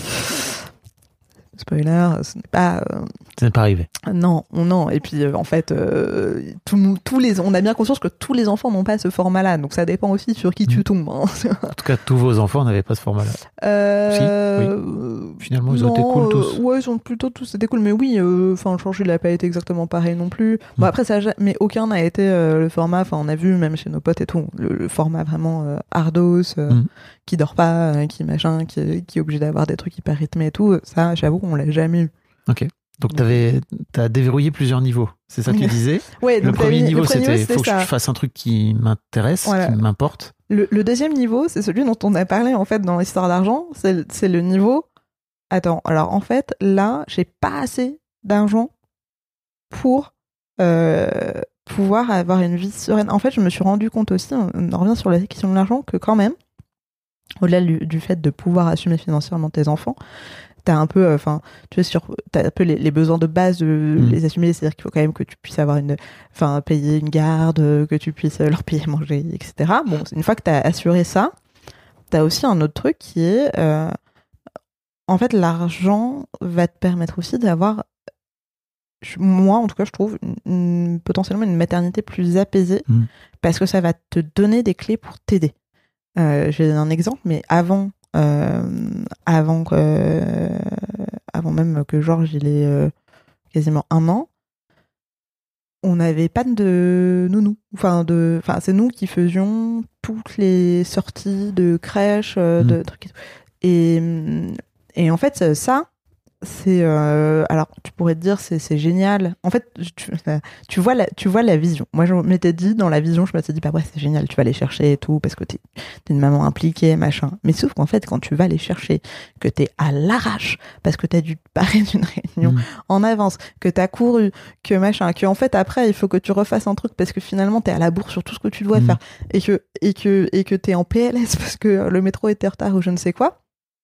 Spoiler, ce n'est pas. Euh... Ça n'est pas arrivé. Non, non. Et puis, euh, en fait, euh, tout, tous les, on a bien conscience que tous les enfants n'ont pas ce format-là. Donc, ça dépend aussi sur qui mmh. tu tombes. Hein. En tout cas, tous vos enfants n'avaient pas ce format-là. Euh... Si, oui. Finalement, ils non, ont été cool tous. Euh, ouais, ils ont plutôt tous été cool. Mais oui, enfin, euh, le changer, il n'a pas été exactement pareil non plus. Mmh. Bon, après, ça, mais aucun n'a été euh, le format. Enfin, on a vu, même chez nos potes et tout, le, le format vraiment euh, hardos, euh, mmh. qui dort pas, euh, qui machin, qui, qui est obligé d'avoir des trucs hyper rythmés et tout. Ça, j'avoue qu'on l'a jamais eu. Ok. Donc, t'avais, t'as déverrouillé plusieurs niveaux. C'est ça que tu disais? Ouais, le donc premier mis, niveau, le premier c'était, niveau, c'était faut que ça. je fasse un truc qui m'intéresse, voilà. qui m'importe. Le, le deuxième niveau, c'est celui dont on a parlé, en fait, dans l'histoire d'argent. C'est, c'est le niveau, attends, alors, en fait, là, j'ai pas assez d'argent pour, euh, pouvoir avoir une vie sereine. En fait, je me suis rendu compte aussi, on revient sur la question de l'argent, que quand même, au-delà du, du fait de pouvoir assumer financièrement tes enfants, t'as un peu, enfin, euh, tu vois, sur, t'as un peu les, les besoins de base de mmh. les assumer, c'est-à-dire qu'il faut quand même que tu puisses avoir une, enfin, payer une garde, que tu puisses leur payer manger, et cetera. Bon, une fois que t'as assuré ça, t'as aussi un autre truc qui est, euh, en fait, l'argent va te permettre aussi d'avoir, moi, en tout cas, je trouve, une, une, potentiellement une maternité plus apaisée, mmh. parce que ça va te donner des clés pour t'aider. Euh, j'ai un exemple, mais avant, Euh, avant que, euh, avant même que Georges il ait euh, quasiment un an, on n'avait pas de nounou. Enfin, de, enfin, c'est nous qui faisions toutes les sorties de crèche, euh, mmh. de trucs. Et, et en fait, ça, c'est euh, alors tu pourrais te dire c'est c'est génial. En fait, tu, tu vois la tu vois la vision. Moi, je m'étais dit dans la vision, je m'étais dit bah ouais c'est génial, tu vas les chercher et tout parce que t'es t'es une maman impliquée machin. Mais sauf qu'en fait quand tu vas les chercher, que t'es à l'arrache parce que t'as dû te parer d'une réunion mmh. en avance, que t'as couru, que machin, que en fait après il faut que tu refasses un truc parce que finalement t'es à la bourre sur tout ce que tu dois mmh. faire et que et que et que t'es en P L S parce que le métro était en retard ou je ne sais quoi.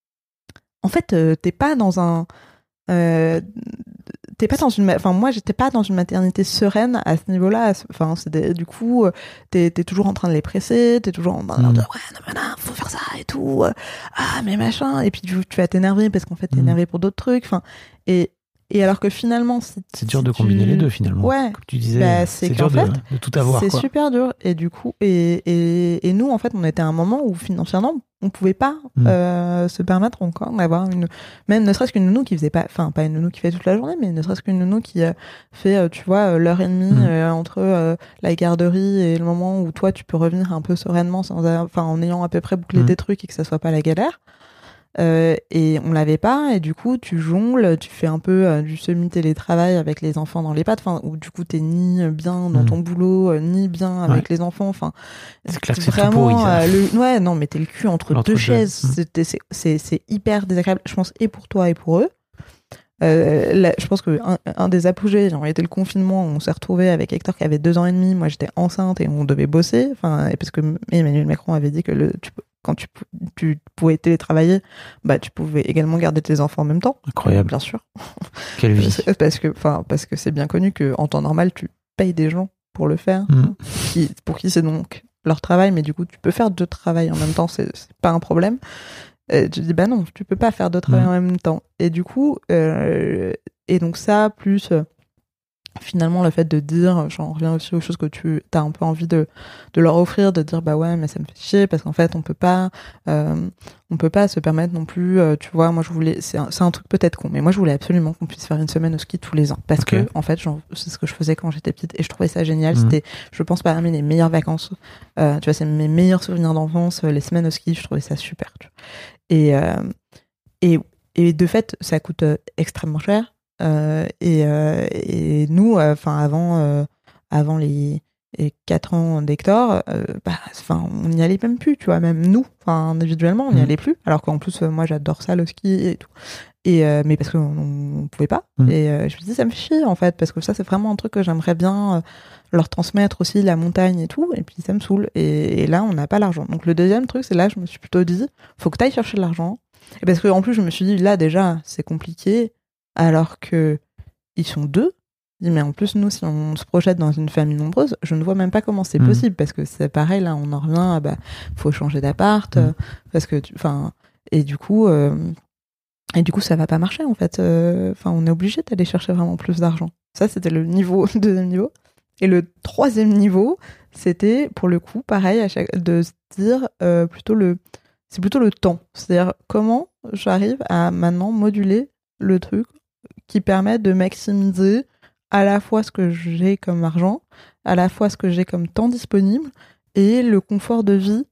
En fait, euh, t'es pas dans un Euh, t'es pas dans une enfin moi j'étais pas dans une maternité sereine à ce niveau-là, enfin c'est des, du coup t'es t'es toujours en train de les presser, t'es toujours en train de dire ouais non mais non faut faire ça et tout, ah mais machin, et puis tu, tu vas t'énerver parce qu'en fait t'es énervé pour d'autres trucs, enfin et et alors que finalement si, c'est dur si de tu... combiner les deux finalement, ouais, comme tu disais, bah, c'est, c'est dur fait, de, de tout avoir, c'est quoi. super dur, et du coup et, et, et nous en fait on était à un moment où financièrement on pouvait pas mmh. euh, se permettre encore d'avoir une, même ne serait-ce qu'une nounou qui faisait pas, enfin pas une nounou qui fait toute la journée, mais ne serait-ce qu'une nounou qui euh, fait euh, tu vois euh, l'heure et demie mmh. euh, entre euh, la garderie et le moment où toi tu peux revenir un peu sereinement sans, enfin en ayant à peu près bouclé mmh. tes trucs et que ça soit pas la galère. Euh, et on l'avait pas, et du coup tu jongles, tu fais un peu euh, du semi-télétravail avec les enfants dans les pattes, enfin où du coup t'es ni bien dans mmh. ton boulot, euh, ni bien avec ouais. les enfants, enfin c'est clair que c'est vraiment tout pourri, ça. Euh, le... ouais non mais t'es le cul entre, entre deux chaises, mmh. C'était, c'est, c'est, c'est hyper désagréable, je pense, et pour toi et pour eux. Euh, là, je pense que un, un des apogées, genre, était le confinement, on s'est retrouvé avec Hector qui avait deux ans et demi, moi j'étais enceinte et on devait bosser, enfin et parce que Emmanuel Macron avait dit que le tu, quand tu, tu pouvais télétravailler, bah tu pouvais également garder tes enfants en même temps. Incroyable. Bien sûr. Quelle vie. Parce que enfin parce que c'est bien connu que en temps normal tu payes des gens pour le faire, mmh. qui, pour qui c'est donc leur travail, mais du coup tu peux faire deux travails en même temps, c'est, c'est pas un problème. Et tu dis bah non, tu peux pas faire deux travails mmh. en même temps. Et du coup, euh, et donc ça plus euh, finalement, le fait de dire, j'en reviens aussi aux choses que tu as un peu envie de, de leur offrir, de dire, bah ouais, mais ça me fait chier, parce qu'en fait, on peut pas, euh, on peut pas se permettre non plus, euh, tu vois, moi, je voulais, c'est un, c'est un truc peut-être con, mais moi, je voulais absolument qu'on puisse faire une semaine au ski tous les ans, parce Okay. que, en fait, j'en, c'est ce que je faisais quand j'étais petite, et je trouvais ça génial, Mhm. c'était, je pense, parmi les meilleures vacances, euh, tu vois, c'est mes meilleurs souvenirs d'enfance, euh, les semaines au ski, je trouvais ça super, tu vois. Et, euh, et, et de fait, ça coûte euh, extrêmement cher. Euh, et, euh, et nous, enfin euh, avant, euh, avant les, les quatre ans d'Hector, euh, bah, on n'y allait même plus, tu vois, même nous, individuellement, on n'y mmh. allait plus. Alors qu'en plus, euh, moi, j'adore ça, le ski et tout. Et euh, mais parce qu'on ne pouvait pas. Mmh. Et euh, je me dis, ça me fait chier, en fait, parce que ça, c'est vraiment un truc que j'aimerais bien euh, leur transmettre aussi, la montagne et tout. Et puis, ça me saoule. Et, et là, on n'a pas l'argent. Donc, le deuxième truc, c'est là, je me suis plutôt dit, faut que tu ailles chercher de l'argent. Et parce qu'en plus, je me suis dit, là, déjà, c'est compliqué. Alors que ils sont deux. Je dis, mais en plus, nous, si on se projette dans une famille nombreuse, je ne vois même pas comment c'est mmh. possible, parce que c'est pareil, là, on en revient à, bah, faut changer d'appart, mmh. euh, parce que, enfin, et du coup, euh, et du coup, ça va pas marcher, en fait. Enfin, euh, on est obligé d'aller chercher vraiment plus d'argent. Ça, c'était le niveau, le deuxième niveau. Et le troisième niveau, c'était, pour le coup, pareil, à chaque, de se dire, euh, plutôt le, c'est plutôt le temps. C'est-à-dire, comment j'arrive à maintenant moduler le truc qui permet de maximiser à la fois ce que j'ai comme argent, à la fois ce que j'ai comme temps disponible et le confort de vie,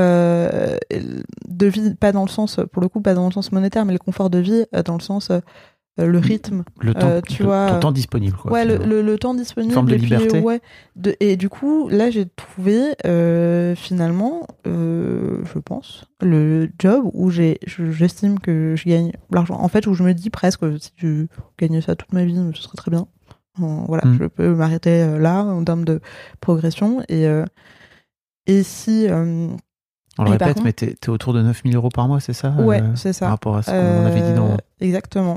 euh, de vie, pas dans le sens, pour le coup, pas dans le sens monétaire, mais le confort de vie dans le sens, euh, le rythme. Le temps, euh, tu le, vois, ton temps disponible, quoi. Ouais, le, le, le temps disponible. Une forme de et liberté. Puis, ouais, de, et du coup, là, j'ai trouvé, euh, finalement, euh, je pense, le job où j'ai, j'estime que je gagne l'argent. En fait, où je me dis presque, si tu gagnais ça toute ma vie, ce serait très bien. Euh, voilà, mmh. je peux m'arrêter euh, là, en termes de progression. Et, euh, et si... Euh, On le répète, contre, mais t'es, t'es autour de neuf mille euros par mois, c'est ça? Ouais, euh, c'est ça. Par rapport à ce qu'on euh, avait dit dans... Exactement.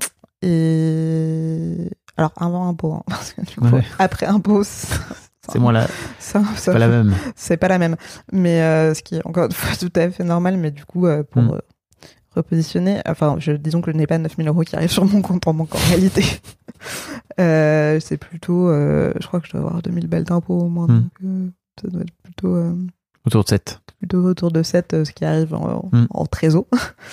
Et alors avant impôt, hein, parce que du coup, ouais. après impôt, c'est, c'est moins la, ça, c'est ça, pas la même. C'est pas la même, mais euh, ce qui est encore une fois tout à fait normal. Mais du coup, euh, pour mm. euh, repositionner, enfin, je, disons que je n'ai pas neuf mille euros qui arrivent sur mon compte en banque en réalité. euh, c'est plutôt, euh, je crois que je dois avoir deux mille balles d'impôt au moins, mm. donc euh, ça doit être plutôt euh, autour de sept. Plutôt autour de sept, euh, ce qui arrive en, mm. en trésor.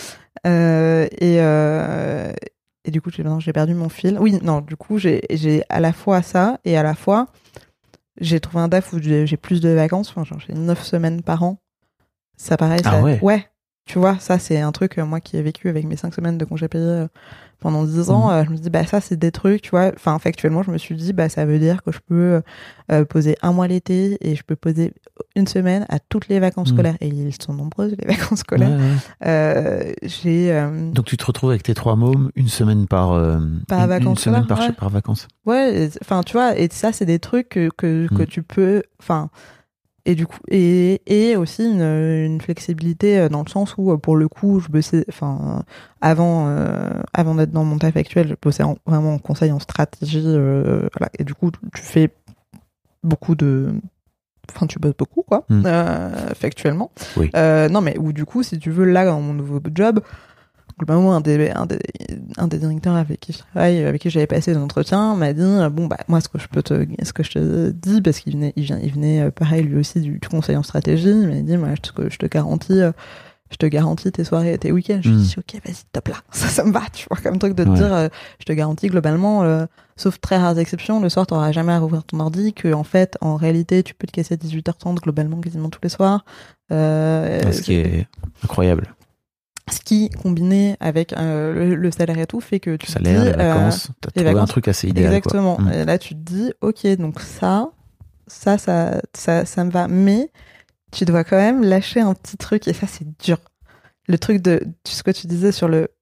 euh, et euh, Et du coup, j'ai, non, j'ai perdu mon fil. Oui, non, du coup, j'ai, j'ai à la fois ça et à la fois, j'ai trouvé un D A F où j'ai, j'ai plus de vacances. Enfin, genre, j'ai neuf semaines par an. Ça paraît... Ah ça, ouais. Ouais. Tu vois, ça, c'est un truc, moi, qui ai vécu avec mes cinq semaines de congés payés pendant dix ans. Mmh. Euh, je me dis, bah, ça, c'est des trucs, tu vois. Enfin, factuellement, je me suis dit, bah, ça veut dire que je peux euh, poser un mois l'été et je peux poser une semaine à toutes les vacances mmh. scolaires. Et ils sont nombreuses, les vacances scolaires. Ouais, ouais. Euh, j'ai... Euh... Donc, tu te retrouves avec tes trois mômes une semaine par... Euh, par une, vacances une semaine par, ouais. par vacances. Ouais, enfin, tu vois, et ça, c'est des trucs que, que, mmh. que tu peux... Enfin... Et du coup, et, et aussi une, une flexibilité dans le sens où, pour le coup, je bossais, enfin, avant, euh, avant d'être dans mon taf actuel, je bossais en, vraiment en conseil en stratégie, euh, voilà. Et du coup, tu fais beaucoup de, enfin, tu bosses beaucoup, quoi, mmh. euh, factuellement. Oui. Euh, non, mais où du coup, si tu veux, là, dans mon nouveau job, globalement, un des, un, des, un des directeurs avec qui je travaille, avec qui j'avais passé l'entretien, m'a dit bon bah moi ce que je peux te, ce que je te dis, parce qu'il venait, il vient, il venait pareil lui aussi du, du conseil en stratégie, il m'a dit moi je te, je te garantis, je te garantis tes soirées et tes week-ends. Je me suis dit ok vas-y top là, ça ça me va, tu vois, comme truc de te ouais. dire euh, je te garantis globalement, euh, sauf très rares exceptions, le soir t'auras jamais à rouvrir ton ordi, que en fait en réalité tu peux te casser à dix-huit heures trente globalement quasiment tous les soirs. Euh, ce qui est incroyable. Ce qui, combiné avec euh, le, le salaire et tout, fait que tu le salaire, te dis... les vacances, euh, t'as trouvé vacances, un truc assez idéal. Exactement. Quoi. Et là, tu te dis, ok, donc ça, ça, ça, ça, ça me va. Mais tu dois quand même lâcher un petit truc, et ça, c'est dur. Le truc de... Ce que tu disais sur le...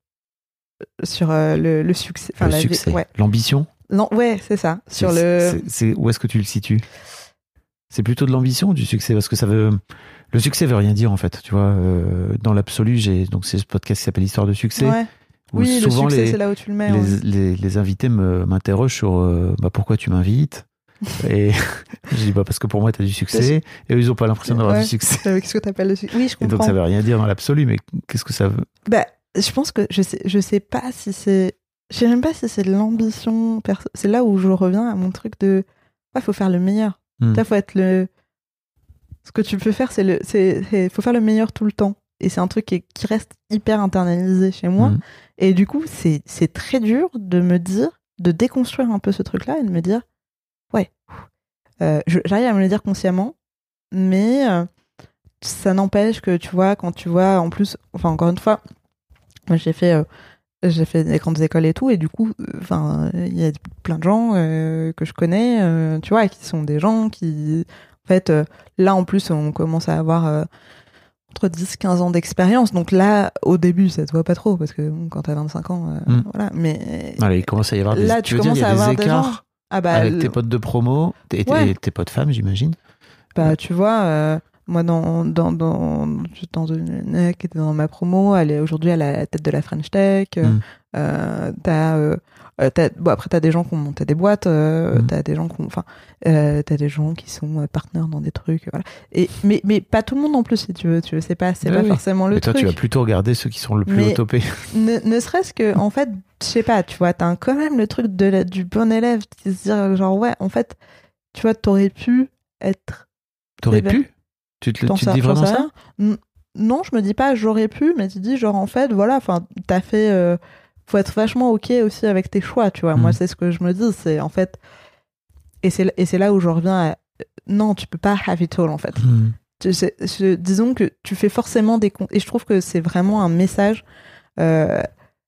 Sur euh, le, le succès. Le la succès. Ouais. L'ambition. Non, ouais, c'est ça. C'est, sur c'est, le... c'est, c'est, où est-ce que tu le situes ? C'est plutôt de l'ambition ou du succès ? Parce que ça veut... Le succès veut rien dire en fait, tu vois. Euh, dans l'absolu, j'ai donc c'est ce podcast qui s'appelle Histoire de succès. Ouais. Oui, souvent le succès, les, c'est là où tu le mets. Les, ouais. les, les invités me, m'interrogent sur euh, bah, pourquoi tu m'invites. Et je dis bah parce que pour moi t'as du succès. Et eux ils ont pas l'impression d'avoir ouais. du succès. Qu'est-ce que t'appelles le succès ? Oui, je comprends. Et donc ça veut rien dire dans l'absolu, mais qu'est-ce que ça veut ? Bah, je pense que je sais, je sais pas si c'est je sais même pas si c'est de l'ambition. Perso... C'est là où je reviens à mon truc de. Ouais, faut faire le meilleur. Mm. Ça, faut être le. Ce que tu peux faire, c'est le. C'est, c'est... faut faire le meilleur tout le temps. Et c'est un truc qui, est... qui reste hyper internalisé chez moi. Mm. Et du coup, c'est, c'est très dur de me dire, de déconstruire un peu ce truc-là et de me dire, ouais, euh, je... j'arrive à me le dire consciemment, mais euh, ça n'empêche que, tu vois, quand tu vois, en plus, enfin, encore une fois, moi, j'ai fait. Euh... J'ai fait des grandes écoles et tout, et du coup, enfin, euh, il y a plein de gens euh, que je connais, euh, tu vois, qui sont des gens qui, en fait, euh, là en plus, on commence à avoir euh, entre dix quinze ans d'expérience. Donc là, au début, ça te voit pas trop, parce que bon, quand t'as vingt-cinq ans, euh, Mm. voilà. Mais Allez, il commence à y avoir des, là, tu tu veux dire, commences il y a à avoir des des écarts gens. Ah bah, avec le- tes potes de promo et tes, Ouais. tes potes femmes, j'imagine. Bah, tu vois, euh, moi, dans, dans, dans, dans une nana qui était dans ma promo, elle est aujourd'hui à la tête de la French Tech. Mm. Euh, t'as, euh, euh, t'as, bon, après, t'as des gens qui ont monté des boîtes, euh, Mm. t'as des gens qui ont, enfin, euh, t'as des gens qui sont euh, partenaires dans des trucs, voilà. Et, mais, mais pas tout le monde non plus, si tu veux, tu veux, c'est pas, c'est Oui, pas oui. forcément le Mais toi, truc. tu vas plutôt regarder ceux qui sont le plus Mais- haut topé. Ne, ne serait-ce que, en fait, je sais pas, tu vois, t'as quand même le truc de la- du bon élève qui se dit, genre, ouais, en fait, tu vois, t'aurais pu être. T'aurais ben, pu Tu te, T'en tu te sais- dis j'en vraiment sais ça rien. N- Non, je me dis pas j'aurais pu, mais tu dis genre en fait, voilà, enfin, t'as fait. euh, faut être vachement ok aussi avec tes choix, tu vois. Mm. Moi, c'est ce que je me dis, c'est en fait. Et c'est, et c'est là où je reviens à. Non, tu peux pas have it all en fait. Mm. Tu sais, je- disons que tu fais forcément des. con- Et je trouve que c'est vraiment un message euh,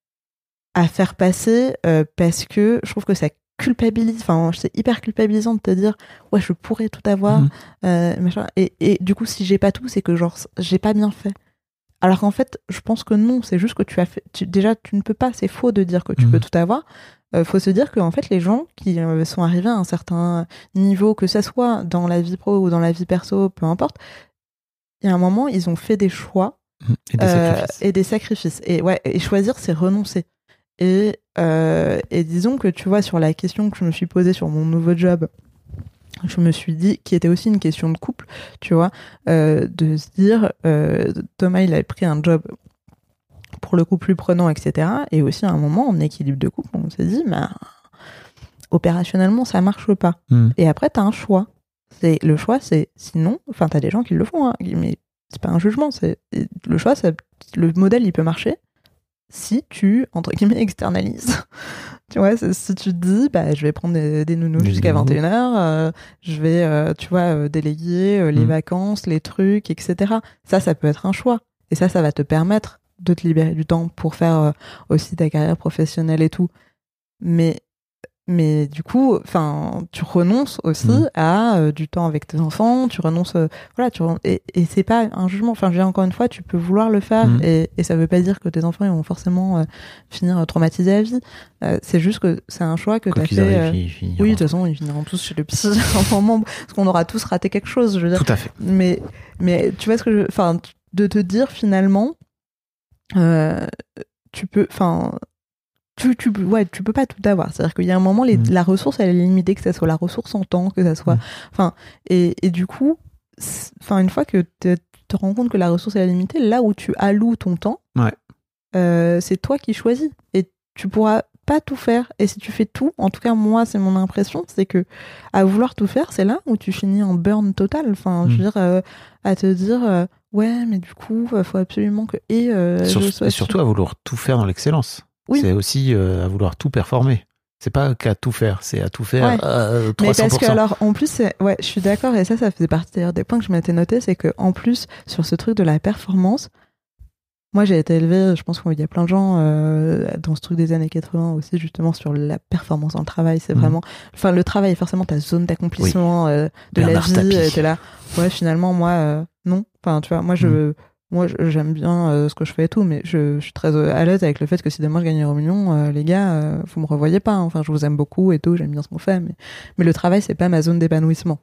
à faire passer euh, parce que je trouve que ça culpabilise. Enfin, c'est hyper culpabilisant de te dire ouais, je pourrais tout avoir. Mhm. Euh, machin. Et, et du coup, si j'ai pas tout, c'est que genre j'ai pas bien fait. Alors qu'en fait, je pense que non, c'est juste que tu as fait. Tu, déjà, tu ne peux pas. C'est faux de dire que tu Mhm. peux tout avoir. Euh, faut se dire que en fait, les gens qui euh, sont arrivés à un certain niveau, que ça soit dans la vie pro ou dans la vie perso, peu importe, il y a un moment, ils ont fait des choix Et des euh, sacrifices. et des sacrifices. Et ouais, et choisir, c'est renoncer. Et, euh, et disons que tu vois, sur la question que je me suis posée sur mon nouveau job, je me suis dit, qui était aussi une question de couple, tu vois, euh, de se dire, euh, Thomas, il avait pris un job pour le coup plus prenant, et cetera. Et aussi, à un moment, en équilibre de couple, on s'est dit, bah, opérationnellement, ça marche pas. Mm. Et après, t'as un choix. C'est, le choix, c'est sinon, enfin, t'as des gens qui le font, hein, mais c'est pas un jugement. C'est, le choix, ça, le modèle, il peut marcher si tu, entre guillemets, externalises. Tu vois, c'est- si tu te dis, bah, je vais prendre des, des nounous Des jusqu'à nounous. vingt et une heures, euh, je vais, euh, tu vois, euh, déléguer euh, les Mm. vacances, les trucs, et cetera. Ça, ça peut être un choix. Et ça, ça va te permettre de te libérer du temps pour faire euh, aussi ta carrière professionnelle et tout. Mais, mais du coup, enfin, tu renonces aussi Mm. à euh, du temps avec tes enfants, tu renonces, euh, voilà, tu ren- et, et c'est pas un jugement. Enfin, je veux dire, encore une fois, tu peux vouloir le faire Mm. et, et ça veut pas dire que tes enfants ils vont forcément euh, finir traumatisés à vie. Euh, c'est juste que c'est un choix que Quoi t'as qu'ils fait. arrivent, euh, ils finiront. Oui, de toute façon, ils finiront tous chez le psy à un moment, parce qu'on aura tous raté quelque chose, je veux dire. Tout à fait. Mais, mais tu vois ce que je. Enfin, de te dire finalement, euh, tu peux. Enfin. Tu, tu, ouais, tu peux pas tout avoir. C'est-à-dire qu'il y a un moment, les, Mm. la ressource, elle est limitée, que ça soit la ressource en temps, que ça soit. Mm. Enfin, et, et du coup, enfin, une fois que te- tu te rends compte que la ressource elle est limitée, là où tu alloues ton temps, Ouais. euh, c'est toi qui choisis. Et tu pourras pas tout faire. Et si tu fais tout, en tout cas, moi, c'est mon impression, c'est que à vouloir tout faire, c'est là où tu finis en burn total. Enfin, je veux Mm. dire, euh, à te dire, euh, ouais, mais du coup, il faut absolument que. Et, euh, Sur- je sois et surtout à vouloir tout faire dans l'excellence. Oui. C'est aussi euh, à vouloir tout performer. C'est pas qu'à tout faire, c'est à tout faire Ouais. euh, Mais trois cents pour cent. parce que alors en plus c'est- ouais je suis d'accord et ça ça faisait partie d'ailleurs des points que je m'étais noté, c'est que en plus sur ce truc de la performance, moi j'ai été élevée, je pense qu'il y a plein de gens euh, dans ce truc des années quatre-vingts aussi justement sur la performance dans le travail, c'est Mhm. vraiment enfin le travail est forcément ta zone d'accomplissement euh, de Bernard la vie, Tapie. euh, t'es là ouais finalement moi euh, non enfin tu vois moi je Moi, je- j'aime bien euh, ce que je fais et tout, mais je, je suis très euh, à l'aise avec le fait que si demain je gagne un million, euh, les gars, euh, vous me revoyez pas. hein. Enfin, je vous aime beaucoup et tout, j'aime bien ce qu'on fait, mais, mais le travail, c'est pas ma zone d'épanouissement.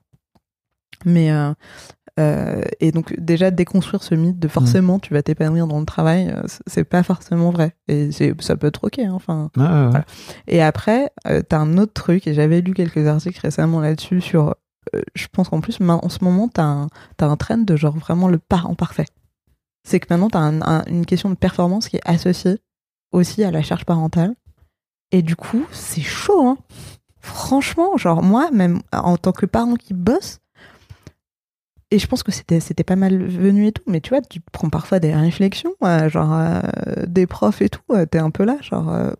Mais euh, euh, et donc déjà déconstruire ce mythe de forcément tu vas t'épanouir dans le travail, euh, c'est- c'est pas forcément vrai. Et c'est, ça peut être ok. Hein, enfin. Ouais, ouais, ouais. Voilà. Et après, euh, t'as un autre truc, et j'avais lu quelques articles récemment là-dessus sur. euh, je pense qu'en plus, ma- en ce moment, t'as un, t'as un trend de genre vraiment le parent parfait. C'est que maintenant, tu as un, un, une question de performance qui est associée aussi à la charge parentale. Et du coup, c'est chaud, hein. Franchement, genre moi, même en tant que parent qui bosse, et je pense que c'était, c'était pas mal venu et tout, mais tu vois, tu prends parfois des réflexions, euh, genre euh, des profs et tout, euh, t'es un peu là, genre... Euh,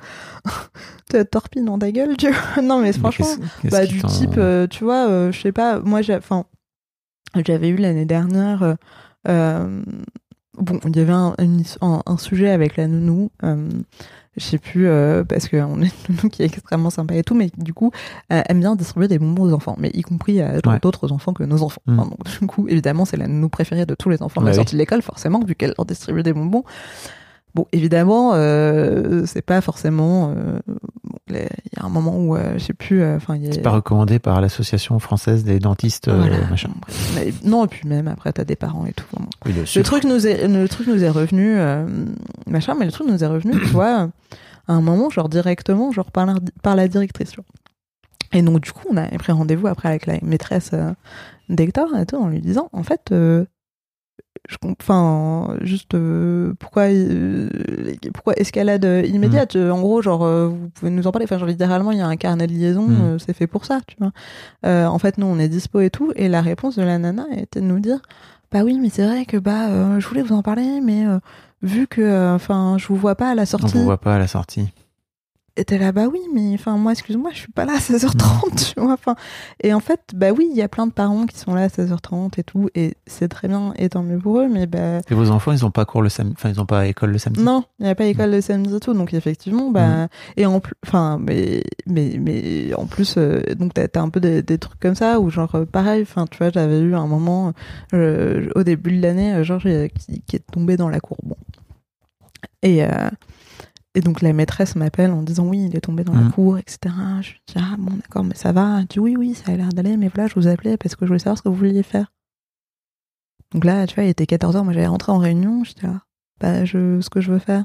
t'as torpille dans ta gueule, tu vois. Non, mais franchement, qu'est-ce, qu'est-ce bah, qui du t'en- type, euh, tu vois, euh, je sais pas, moi, j'ai, enfin, j'avais eu l'année dernière, euh, euh, bon, il y avait un, une- un, un sujet avec la nounou, euh, je sais plus, euh, parce qu'on est une nounou qui est extrêmement sympa et tout, mais qui, du coup, euh, aime bien distribuer des bonbons aux enfants, mais y compris à genre, Ouais. d'autres enfants que nos enfants. Mm. Enfin, donc, du coup, évidemment, c'est la nounou préférée de tous les enfants de Bah la oui. sortie de l'école, forcément, vu qu'elle leur distribue des bonbons. Bon, évidemment, euh, c'est pas forcément. euh, bon, les- Il y a un moment où, euh, je sais plus. Enfin, il y a- C'est pas recommandé par l'Association française des dentistes, euh, Voilà, machin. bon, bref. Mais non, et puis même après, t'as des parents et tout. Bon. Oui, le Le sucre. truc nous est, le truc nous est revenu, euh, machin, mais le truc nous est revenu, tu vois, à un moment, genre directement, genre par la, par la directrice. tu vois. Et donc, du coup, on a pris rendez-vous après avec la maîtresse euh, d'Hector et tout, en lui disant, en fait, euh, je comp- enfin, juste euh, pourquoi, euh, pourquoi escalade immédiate Mmh. euh, En gros, genre, euh, vous pouvez nous en parler. Enfin, genre, littéralement, il y a un carnet de liaison, Mm. euh, c'est fait pour ça, tu vois. Euh, en fait, nous, on est dispo et tout. Et la réponse de la nana était de nous dire, bah oui, mais c'est vrai que bah, euh, je voulais vous en parler, mais euh, vu que, enfin, je vous vois pas à la On sortie. vous voit pas à la sortie. Et t'es là, bah oui, mais enfin, moi, excuse-moi, je suis pas là à seize heures trente, tu vois. Enfin, et en fait, bah oui, il y a plein de parents qui sont là à seize heures trente et tout, et c'est très bien, et tant mieux pour eux, mais bah. Et vos enfants, ils ont pas cours le samedi, enfin, ils ont pas école le samedi. Non, il n'y a pas école le samedi et tout, donc effectivement, bah. Mm. Et en plus, enfin, mais, mais, mais en plus, euh, donc t'as, t'as un peu des, des trucs comme ça, où genre, euh, pareil, enfin, tu vois, j'avais eu un moment, euh, au début de l'année, euh, genre, euh, qui, qui est tombé dans la cour. Bon. Et. Euh, Et donc la maîtresse m'appelle en disant oui, il est tombé dans Mmh. la cour, et cetera. Je lui dis ah bon d'accord, mais ça va. Elle dit oui oui, ça a l'air d'aller, mais voilà, je vous appelais parce que je voulais savoir ce que vous vouliez faire. Donc là, tu vois, il était quatorze heures, moi j'allais rentrer en réunion, j'étais là, bah je, ce que je veux faire.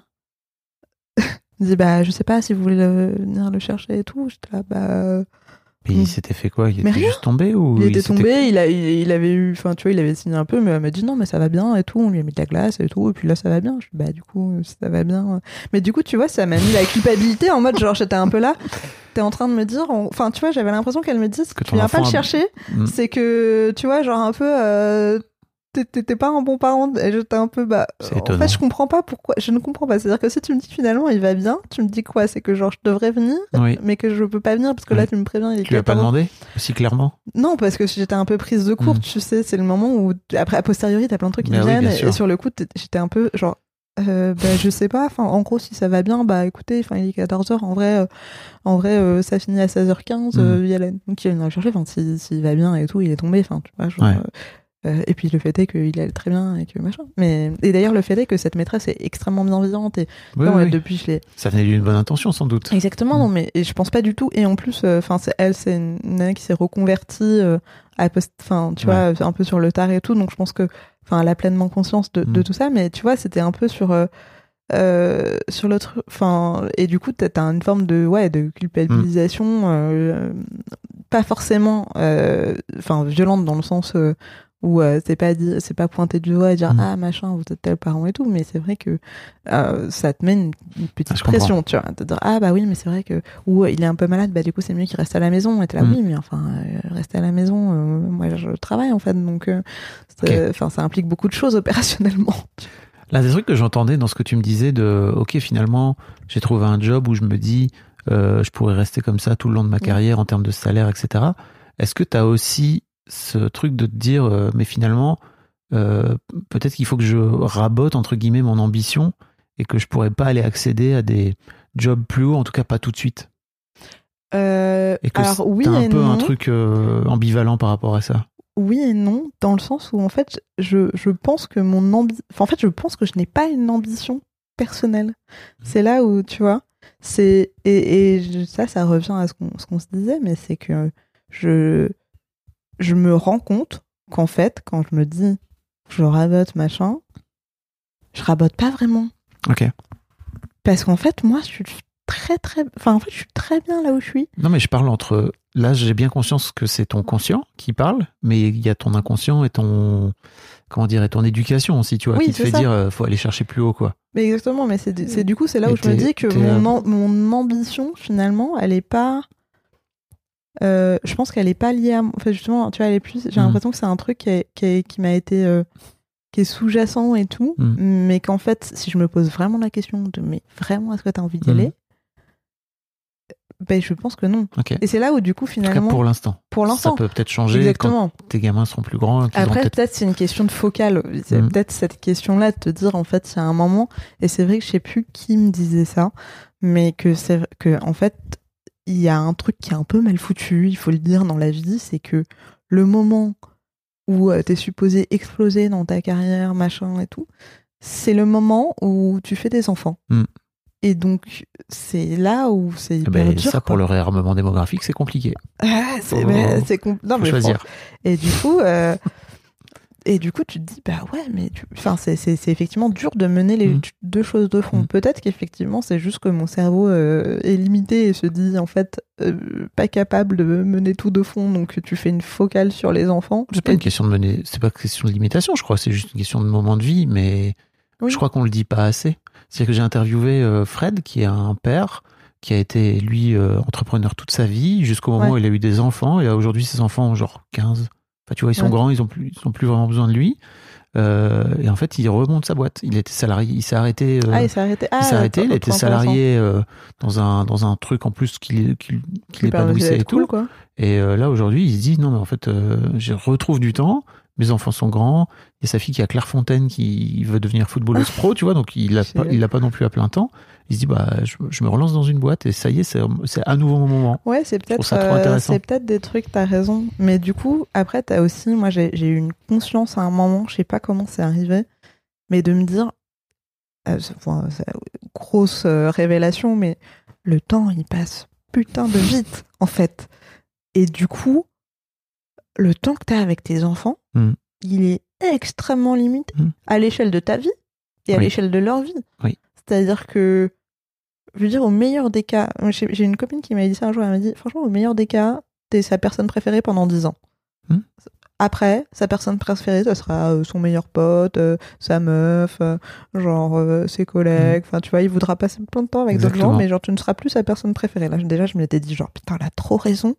Il dit bah je sais pas si vous voulez le- venir le chercher et tout. J'étais là bah Et Mm. il s'était fait quoi? Il Mais était rien. juste tombé ou il était s'était- tombé, il, a, il, il avait eu, enfin tu vois, il avait signé un peu, mais elle m'a dit non mais ça va bien et tout, on lui a mis de la glace et tout, et puis là ça va bien. Je dis bah du coup si ça va bien, euh. mais du coup tu vois ça m'a mis la culpabilité en mode genre j'étais un peu là, t'es en train de me dire, on- enfin tu vois j'avais l'impression qu'elle me dise Que que ton tu viens pas enfant le a- chercher, Mm. c'est que tu vois genre un peu euh, t'es- t'es t'es pas un bon parent, et j'étais un peu bah C'est en étonnant. fait je comprends pas pourquoi, je ne comprends pas, c'est à dire que si tu me dis que finalement il va bien, tu me dis quoi, c'est que genre je devrais venir Oui. mais que je peux pas venir parce que là Oui. tu me préviens il est Tu lui as pas quatorze heures. demandé aussi clairement? Non, parce que j'étais un peu prise de court, Mm. tu sais, c'est le moment où, après, a posteriori, t'as plein de trucs qui Mais oui, viennent, bien et, sûr. et sur le coup, t'es- j'étais un peu genre, euh, bah, je sais pas, enfin, en gros, si ça va bien, bah, écoutez, enfin, il est quatorze heures, en vrai, euh, en vrai, euh, ça finit à seize heures quinze, Mm. euh, il y a la, donc il vient le chercher, enfin, s'il s'il va bien et tout, il est tombé, enfin, tu vois, genre, Ouais. euh, euh, et puis le fait est qu'il allait très bien et que machin. Mais, et d'ailleurs, le fait est que cette maîtresse est extrêmement bienveillante et, Oui, non, oui, ouais, oui. depuis, je l'ai, Ça venait d'une bonne intention sans doute. exactement, Mm. non, mais et je pense pas du tout. Et en plus, enfin, c'est elle, c'est une nana qui s'est reconvertie, euh, à post, enfin, tu Ouais. vois, un peu sur le tard et tout. Donc je pense que, enfin, elle a pleinement conscience de, de Mm. tout ça. Mais tu vois, c'était un peu sur, euh, euh, sur l'autre, enfin, et du coup, t'as t'as une forme de, ouais, de culpabilisation, euh, pas forcément, euh, enfin, violente dans le sens. Euh, où euh, c'est pas dit, c'est pas pointé du doigt et dire Mm. ah machin vous êtes tel parent et tout, mais c'est vrai que euh, ça te met une, une petite Ah, je comprends. pression, tu vois, de dire ah bah oui mais c'est vrai que ou euh, il est un peu malade, bah du coup c'est mieux qu'il reste à la maison, et t'es là Mm. oui mais enfin euh, rester à la maison, euh, moi je travaille en fait, donc euh, c'est- enfin ça implique beaucoup de choses opérationnellement. L'un des trucs que j'entendais dans ce que tu me disais de ok finalement j'ai trouvé un job où je me dis euh, je pourrais rester comme ça tout le long de ma carrière en termes de salaire, et cetera. Est-ce que tu as aussi ce truc de te dire euh, mais finalement euh, peut-être qu'il faut que je rabote entre guillemets mon ambition et que je pourrais pas aller accéder à des jobs plus hauts, en tout cas pas tout de suite, Euh, et que alors oui t'as un et peu non. un truc euh, ambivalent par rapport à ça? Oui et non, dans le sens où en fait, je, je pense que mon ambi... enfin, en fait, je pense que je n'ai pas une ambition personnelle. C'est là où, tu vois, c'est... Et, et je- ça, ça revient à ce qu'on, ce qu'on se disait, mais c'est que je, je me rends compte qu'en fait, quand je me dis je rabote, machin, je rabote pas vraiment. Ok. Parce qu'en fait, moi, je suis très, très... Enfin, en fait, je suis très bien là où je suis. Non mais je parle entre là, j'ai bien conscience que c'est ton conscient qui parle, mais il y a ton inconscient et ton, comment dire, et ton éducation aussi, tu vois, Oui, qui te c'est fait ça. dire, euh, faut aller chercher plus haut, quoi. Mais exactement, mais c'est, c'est du coup, c'est là Et où je me t'es- dis que t'es, mon, euh, am- mon ambition, finalement, elle est pas. Euh, je pense qu'elle est pas liée à. Enfin, justement, tu vois, elle est plus. J'ai Mm. l'impression que c'est un truc qui, est- qui, est- qui m'a été. euh, qui est sous-jacent et tout, Mm. mais qu'en fait, si je me pose vraiment la question de mais vraiment, est-ce que tu as envie d'y Mm. aller ben, je pense que non. Ok. Et c'est là où, du coup, En tout finalement. cas, pour l'instant. pour l'instant. Ça peut peut-être changer Exactement. quand tes gamins seront plus grands. qu'ils Après, auront peut-être... peut-être c'est une question de focale. C'est Mm. peut-être cette question-là de te dire, en fait, il y a un moment, et c'est vrai que je sais plus qui me disait ça, mais que c'est que en fait, il y a un truc qui est un peu mal foutu, il faut le dire dans la vie, c'est que le moment où euh, t'es supposé exploser dans ta carrière, machin et tout, c'est le moment où tu fais des enfants. Mm. Et donc, c'est là où c'est Eh hyper ben, dur. ça, pour quoi. le réarmement démographique, c'est compliqué. Ah, c'est, Faut- mais c'est compl- non, Faut mais choisir. fran- Et du coup, euh, et du coup, tu te dis, bah ouais, mais tu... enfin, c'est, c'est, c'est effectivement dur de mener les Mm. deux choses de front. Mm. Peut-être qu'effectivement, c'est juste que mon cerveau euh, est limité et se dit, en fait, euh, pas capable de mener tout de front, donc tu fais une focale sur les enfants. C'est pas Et- une question de mener, c'est pas une question de limitation, je crois. C'est juste une question de moment de vie, mais Oui. je crois qu'on le dit pas assez. C'est-à-dire que j'ai interviewé euh, Fred, qui est un père, qui a été, lui, euh, entrepreneur toute sa vie, jusqu'au moment Ouais. où il a eu des enfants. Et aujourd'hui, ses enfants ont genre quinze. Enfin, tu vois, ils sont Ouais. grands, ils ont plus, ils ont plus vraiment besoin de lui. Euh, et en fait, il remonte sa boîte. Il était salarié, il s'est arrêté. euh, Ah, il s'est arrêté. Ah, il s'est arrêté, il trop était intéressant. salarié euh, dans un dans un truc en plus qui qui, qui Qui permet l'épanouissait et d'être tout. cool, quoi. Et euh, là aujourd'hui, il se dit non mais en fait, euh, je retrouve du temps. Mes enfants sont grands. Il y a sa fille qui est à Clairefontaine qui veut devenir footballeuse pro, tu vois, donc il l'a pas, il l'a pas non plus à plein temps. Il se dit bah je, je me relance dans une boîte et ça y est, c'est c'est à nouveau mon moment. Ouais, c'est trouve peut-être, ça trop euh, intéressant. c'est peut-être des trucs, t'as raison. Mais du coup, après, t'as aussi, moi, j'ai, j'ai eu une conscience à un moment, je sais pas comment c'est arrivé, mais de me dire, euh, c'est, enfin, c'est une grosse euh, révélation, mais le temps, il passe putain de vite, en fait. Et du coup, le temps que t'as avec tes enfants, Mm. il est extrêmement limité Mm. à l'échelle de ta vie et à Oui. l'échelle de leur vie. Oui. C'est-à-dire que, je veux dire, au meilleur des cas, j'ai, j'ai une copine qui m'a dit ça un jour, elle m'a dit, franchement, au meilleur des cas, t'es sa personne préférée pendant dix ans. Mm. Après, sa personne préférée, ça sera euh, son meilleur pote, euh, sa meuf, euh, genre euh, ses collègues. Enfin, tu vois, il voudra passer plein de temps avec d'autres gens, Exactement. mais genre, tu ne seras plus sa personne préférée. Là, je- déjà, je m'étais dit, genre, putain, elle a trop raison.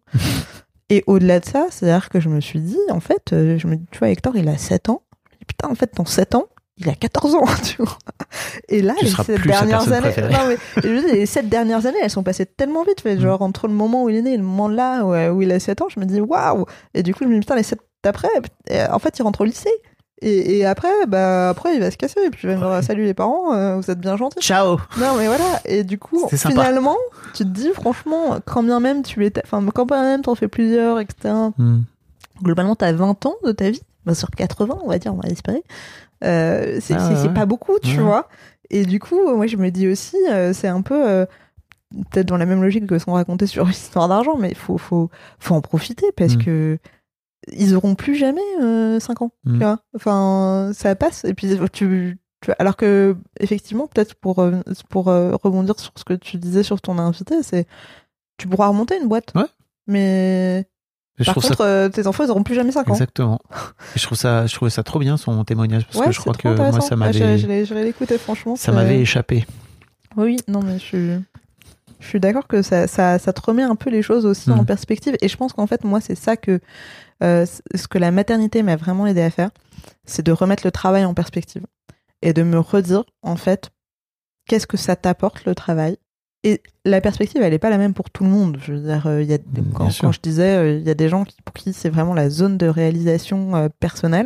Et au-delà de ça, c'est-à-dire que je me suis dit, en fait, euh, je me dis, tu vois, Hector, il a sept ans. Et putain, en fait, dans sept ans, il a quatorze ans, tu vois. Et là, Tu les seras sept plus sa dernières personne années, préférée. non, mais, je veux dire, les sept dernières années, elles sont passées tellement vite. Fait, genre, entre le moment où il est né et le moment là où, où il a sept ans, je me dis, waouh! Et du coup, je me dis, putain, les sept d'après, euh, en fait, il rentre au lycée. Et, et après, bah, après, il va se casser. Et puis, il va me dire, salut les parents, euh, vous êtes bien gentils. Ciao. Non, mais voilà. Et du coup, C'était sympa. finalement, tu te dis, franchement, quand bien même tu étais, enfin, quand bien même t'en fais plusieurs, et cetera, Mm. globalement, t'as vingt ans de ta vie, bah, sur quatre-vingts, on va dire, on va espérer. Euh, c'est, Ah, c'est, ouais, c'est ouais. pas beaucoup, tu Ouais. vois. Et du coup, moi, je me dis aussi, euh, c'est un peu, euh, peut-être dans la même logique que ce qu'on racontait sur Histoire d'argent, mais il faut, faut, faut en profiter parce Mm. que ils auront plus jamais euh, cinq ans, Mm. tu vois. Enfin, ça passe. Et puis, tu, tu vois, alors que, effectivement, peut-être pour, euh, pour euh, rebondir sur ce que tu disais sur ton invité, c'est, tu pourras remonter une boîte. Ouais. Mais, Et je par trouve contre, ça euh, tes enfants, ils auront plus jamais cinq ans. exactement. Et je trouve ça, je trouvais ça trop bien son témoignage parce Ouais, que je c'est crois trop que moi intéressant. ça Ah, m'avait, j'irai- j'irai- j'irai l'écouter, franchement. ça c'est- m'avait échappé. Oui, non, mais je suis, je suis d'accord que ça, ça, ça te remet un peu les choses aussi Mm. en perspective. Et je pense qu'en fait, moi, c'est ça que, euh, ce que la maternité m'a vraiment aidé à faire, c'est de remettre le travail en perspective. Et de me redire, en fait, qu'est-ce que ça t'apporte, le travail. Et la perspective, elle n'est pas la même pour tout le monde. Je veux dire, euh, il y a, Bien quand, sûr. quand je disais, euh, il y a des gens qui, pour qui c'est vraiment la zone de réalisation euh, personnelle.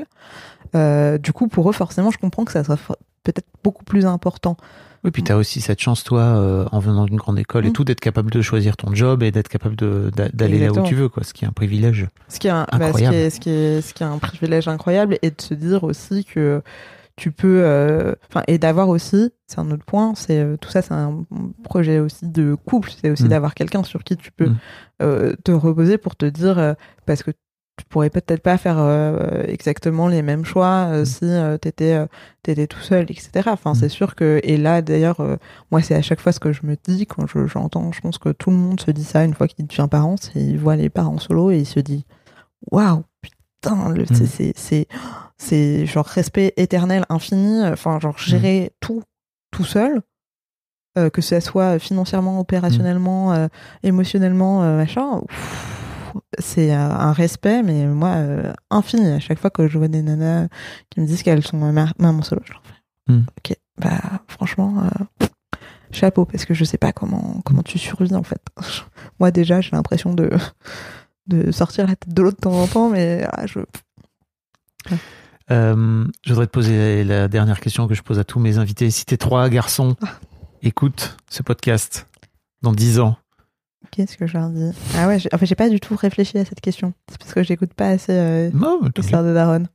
Euh, du coup, pour eux, forcément, je comprends que ça soit f- peut-être beaucoup plus important. Oui, puis tu as aussi cette chance, toi, euh, en venant d'une grande école et Mm. tout, d'être capable de choisir ton job et d'être capable de, d'a- d'aller là où Exactement. tu veux, quoi, ce qui est un privilège. Ce qui est un, bah, ce qui Incroyable. est, ce qui est, ce qui est un privilège incroyable, et de se dire aussi que tu peux, euh, enfin, et d'avoir aussi, c'est un autre point, c'est euh, tout ça, c'est un projet aussi de couple, c'est aussi Mm. d'avoir quelqu'un sur qui tu peux Mm. euh, te reposer pour te dire, euh, parce que tu pourrais peut-être pas faire euh, exactement les mêmes choix euh, mmh. si euh, t'étais euh, t'étais tout seul, et cetera. Enfin, mmh. c'est sûr que et là d'ailleurs, euh, moi c'est à chaque fois ce que je me dis quand je, j'entends. Je pense que tout le monde se dit ça une fois qu'il devient parent, c'est il voit les parents solo et il se dit waouh putain, le, mmh. c'est, c'est c'est c'est genre respect éternel, infini. Enfin, genre gérer mmh. tout tout seul. Euh, que ce soit financièrement, opérationnellement, euh, émotionnellement, euh, machin, ouf, c'est euh, un respect, mais moi, euh, infini. À chaque fois que je vois des nanas qui me disent qu'elles sont ma- maman solo, je leur fais, mm. ok, bah franchement, euh, chapeau, parce que je sais pas comment comment tu survis en fait. Moi déjà, j'ai l'impression de de sortir la tête de l'eau de temps en temps, mais ah, je. Ouais. Euh, je voudrais te poser la dernière question que je pose à tous mes invités. Si tes trois garçons ah. écoute ce podcast dans dix ans. Qu'est-ce que je leur dis ? Ah ouais, j'ai, en fait, j'ai pas du tout réfléchi à cette question. C'est parce que j'écoute pas assez euh, non, l'histoire de Daron.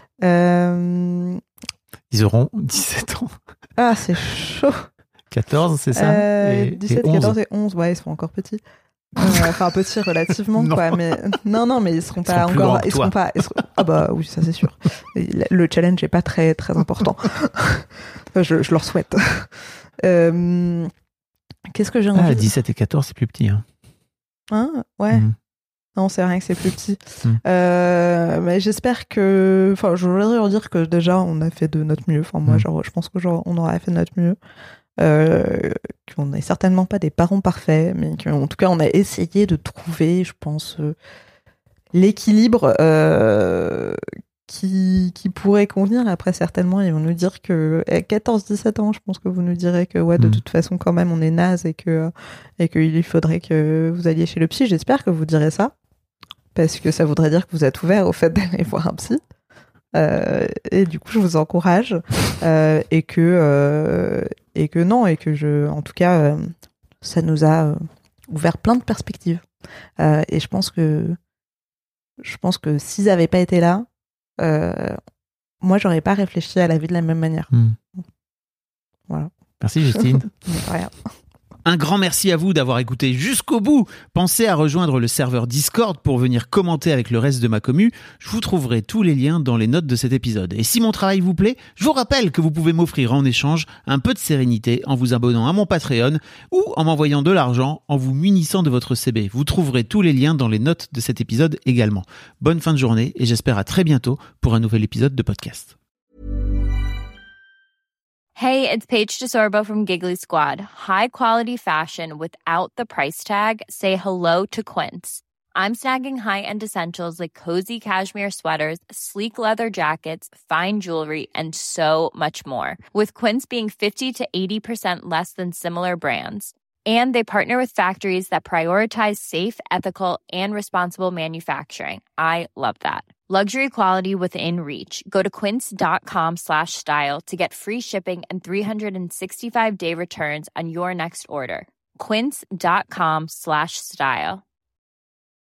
Euh... Ils auront dix-sept ans. Ah, c'est chaud. quatorze, c'est ça euh, et, dix-sept, et quatorze et onze, ouais, ils sont encore petits. Euh, enfin, petits relativement, quoi. Mais non, non, mais ils seront ils pas seront encore. Ils seront pas. Ils seront... Ah bah oui, ça c'est sûr. Le challenge est pas très très important. je, je leur souhaite. Euh... Qu'est-ce que j'ai envie Ah, dix-sept et quatorze, c'est plus petit. Hein, hein ouais. Mmh. Non, c'est rien que c'est plus petit. Mmh. Euh, mais j'espère que... Enfin, je voudrais leur dire que déjà, on a fait de notre mieux. Enfin, moi, mmh. genre, je pense que genre, on aura fait de notre mieux. Euh, qu'on n'est certainement pas des parents parfaits, mais qu'en tout cas, on a essayé de trouver, je pense, euh, l'équilibre euh, qui, qui pourrait convenir. Après, certainement, ils vont nous dire que à quatorze dix-sept ans, je pense que vous nous direz que ouais, de mmh. toute façon, quand même, on est naze et que et qu'il faudrait que vous alliez chez le psy. J'espère que vous direz ça, parce que ça voudrait dire que vous êtes ouvert au fait d'aller voir un psy. Euh, et du coup, je vous encourage euh, et que euh, et que non et que je, en tout cas, euh, ça nous a euh, ouvert plein de perspectives. Euh, et je pense que je pense que s'ils n'avaient pas été là, Euh, moi, j'aurais pas réfléchi à la vie de la même manière. Mmh. Voilà. Merci Justine. Rien. Un grand merci à vous d'avoir écouté jusqu'au bout. Pensez à rejoindre le serveur Discord pour venir commenter avec le reste de ma commu. Je vous trouverai tous les liens dans les notes de cet épisode. Et si mon travail vous plaît, je vous rappelle que vous pouvez m'offrir en échange un peu de sérénité en vous abonnant à mon Patreon ou en m'envoyant de l'argent en vous munissant de votre C B. Vous trouverez tous les liens dans les notes de cet épisode également. Bonne fin de journée et j'espère à très bientôt pour un nouvel épisode de podcast. Hey, it's Paige DeSorbo from Giggly Squad. High quality fashion without the price tag. Say hello to Quince. I'm snagging high-end essentials like cozy cashmere sweaters, sleek leather jackets, fine jewelry, and so much more. With Quince being fifty to eighty percent less than similar brands. And they partner with factories that prioritize safe, ethical, and responsible manufacturing. I love that. Luxury quality within reach. Go to quince.com slash style to get free shipping and three sixty-five day returns on your next order. Quince.com slash style.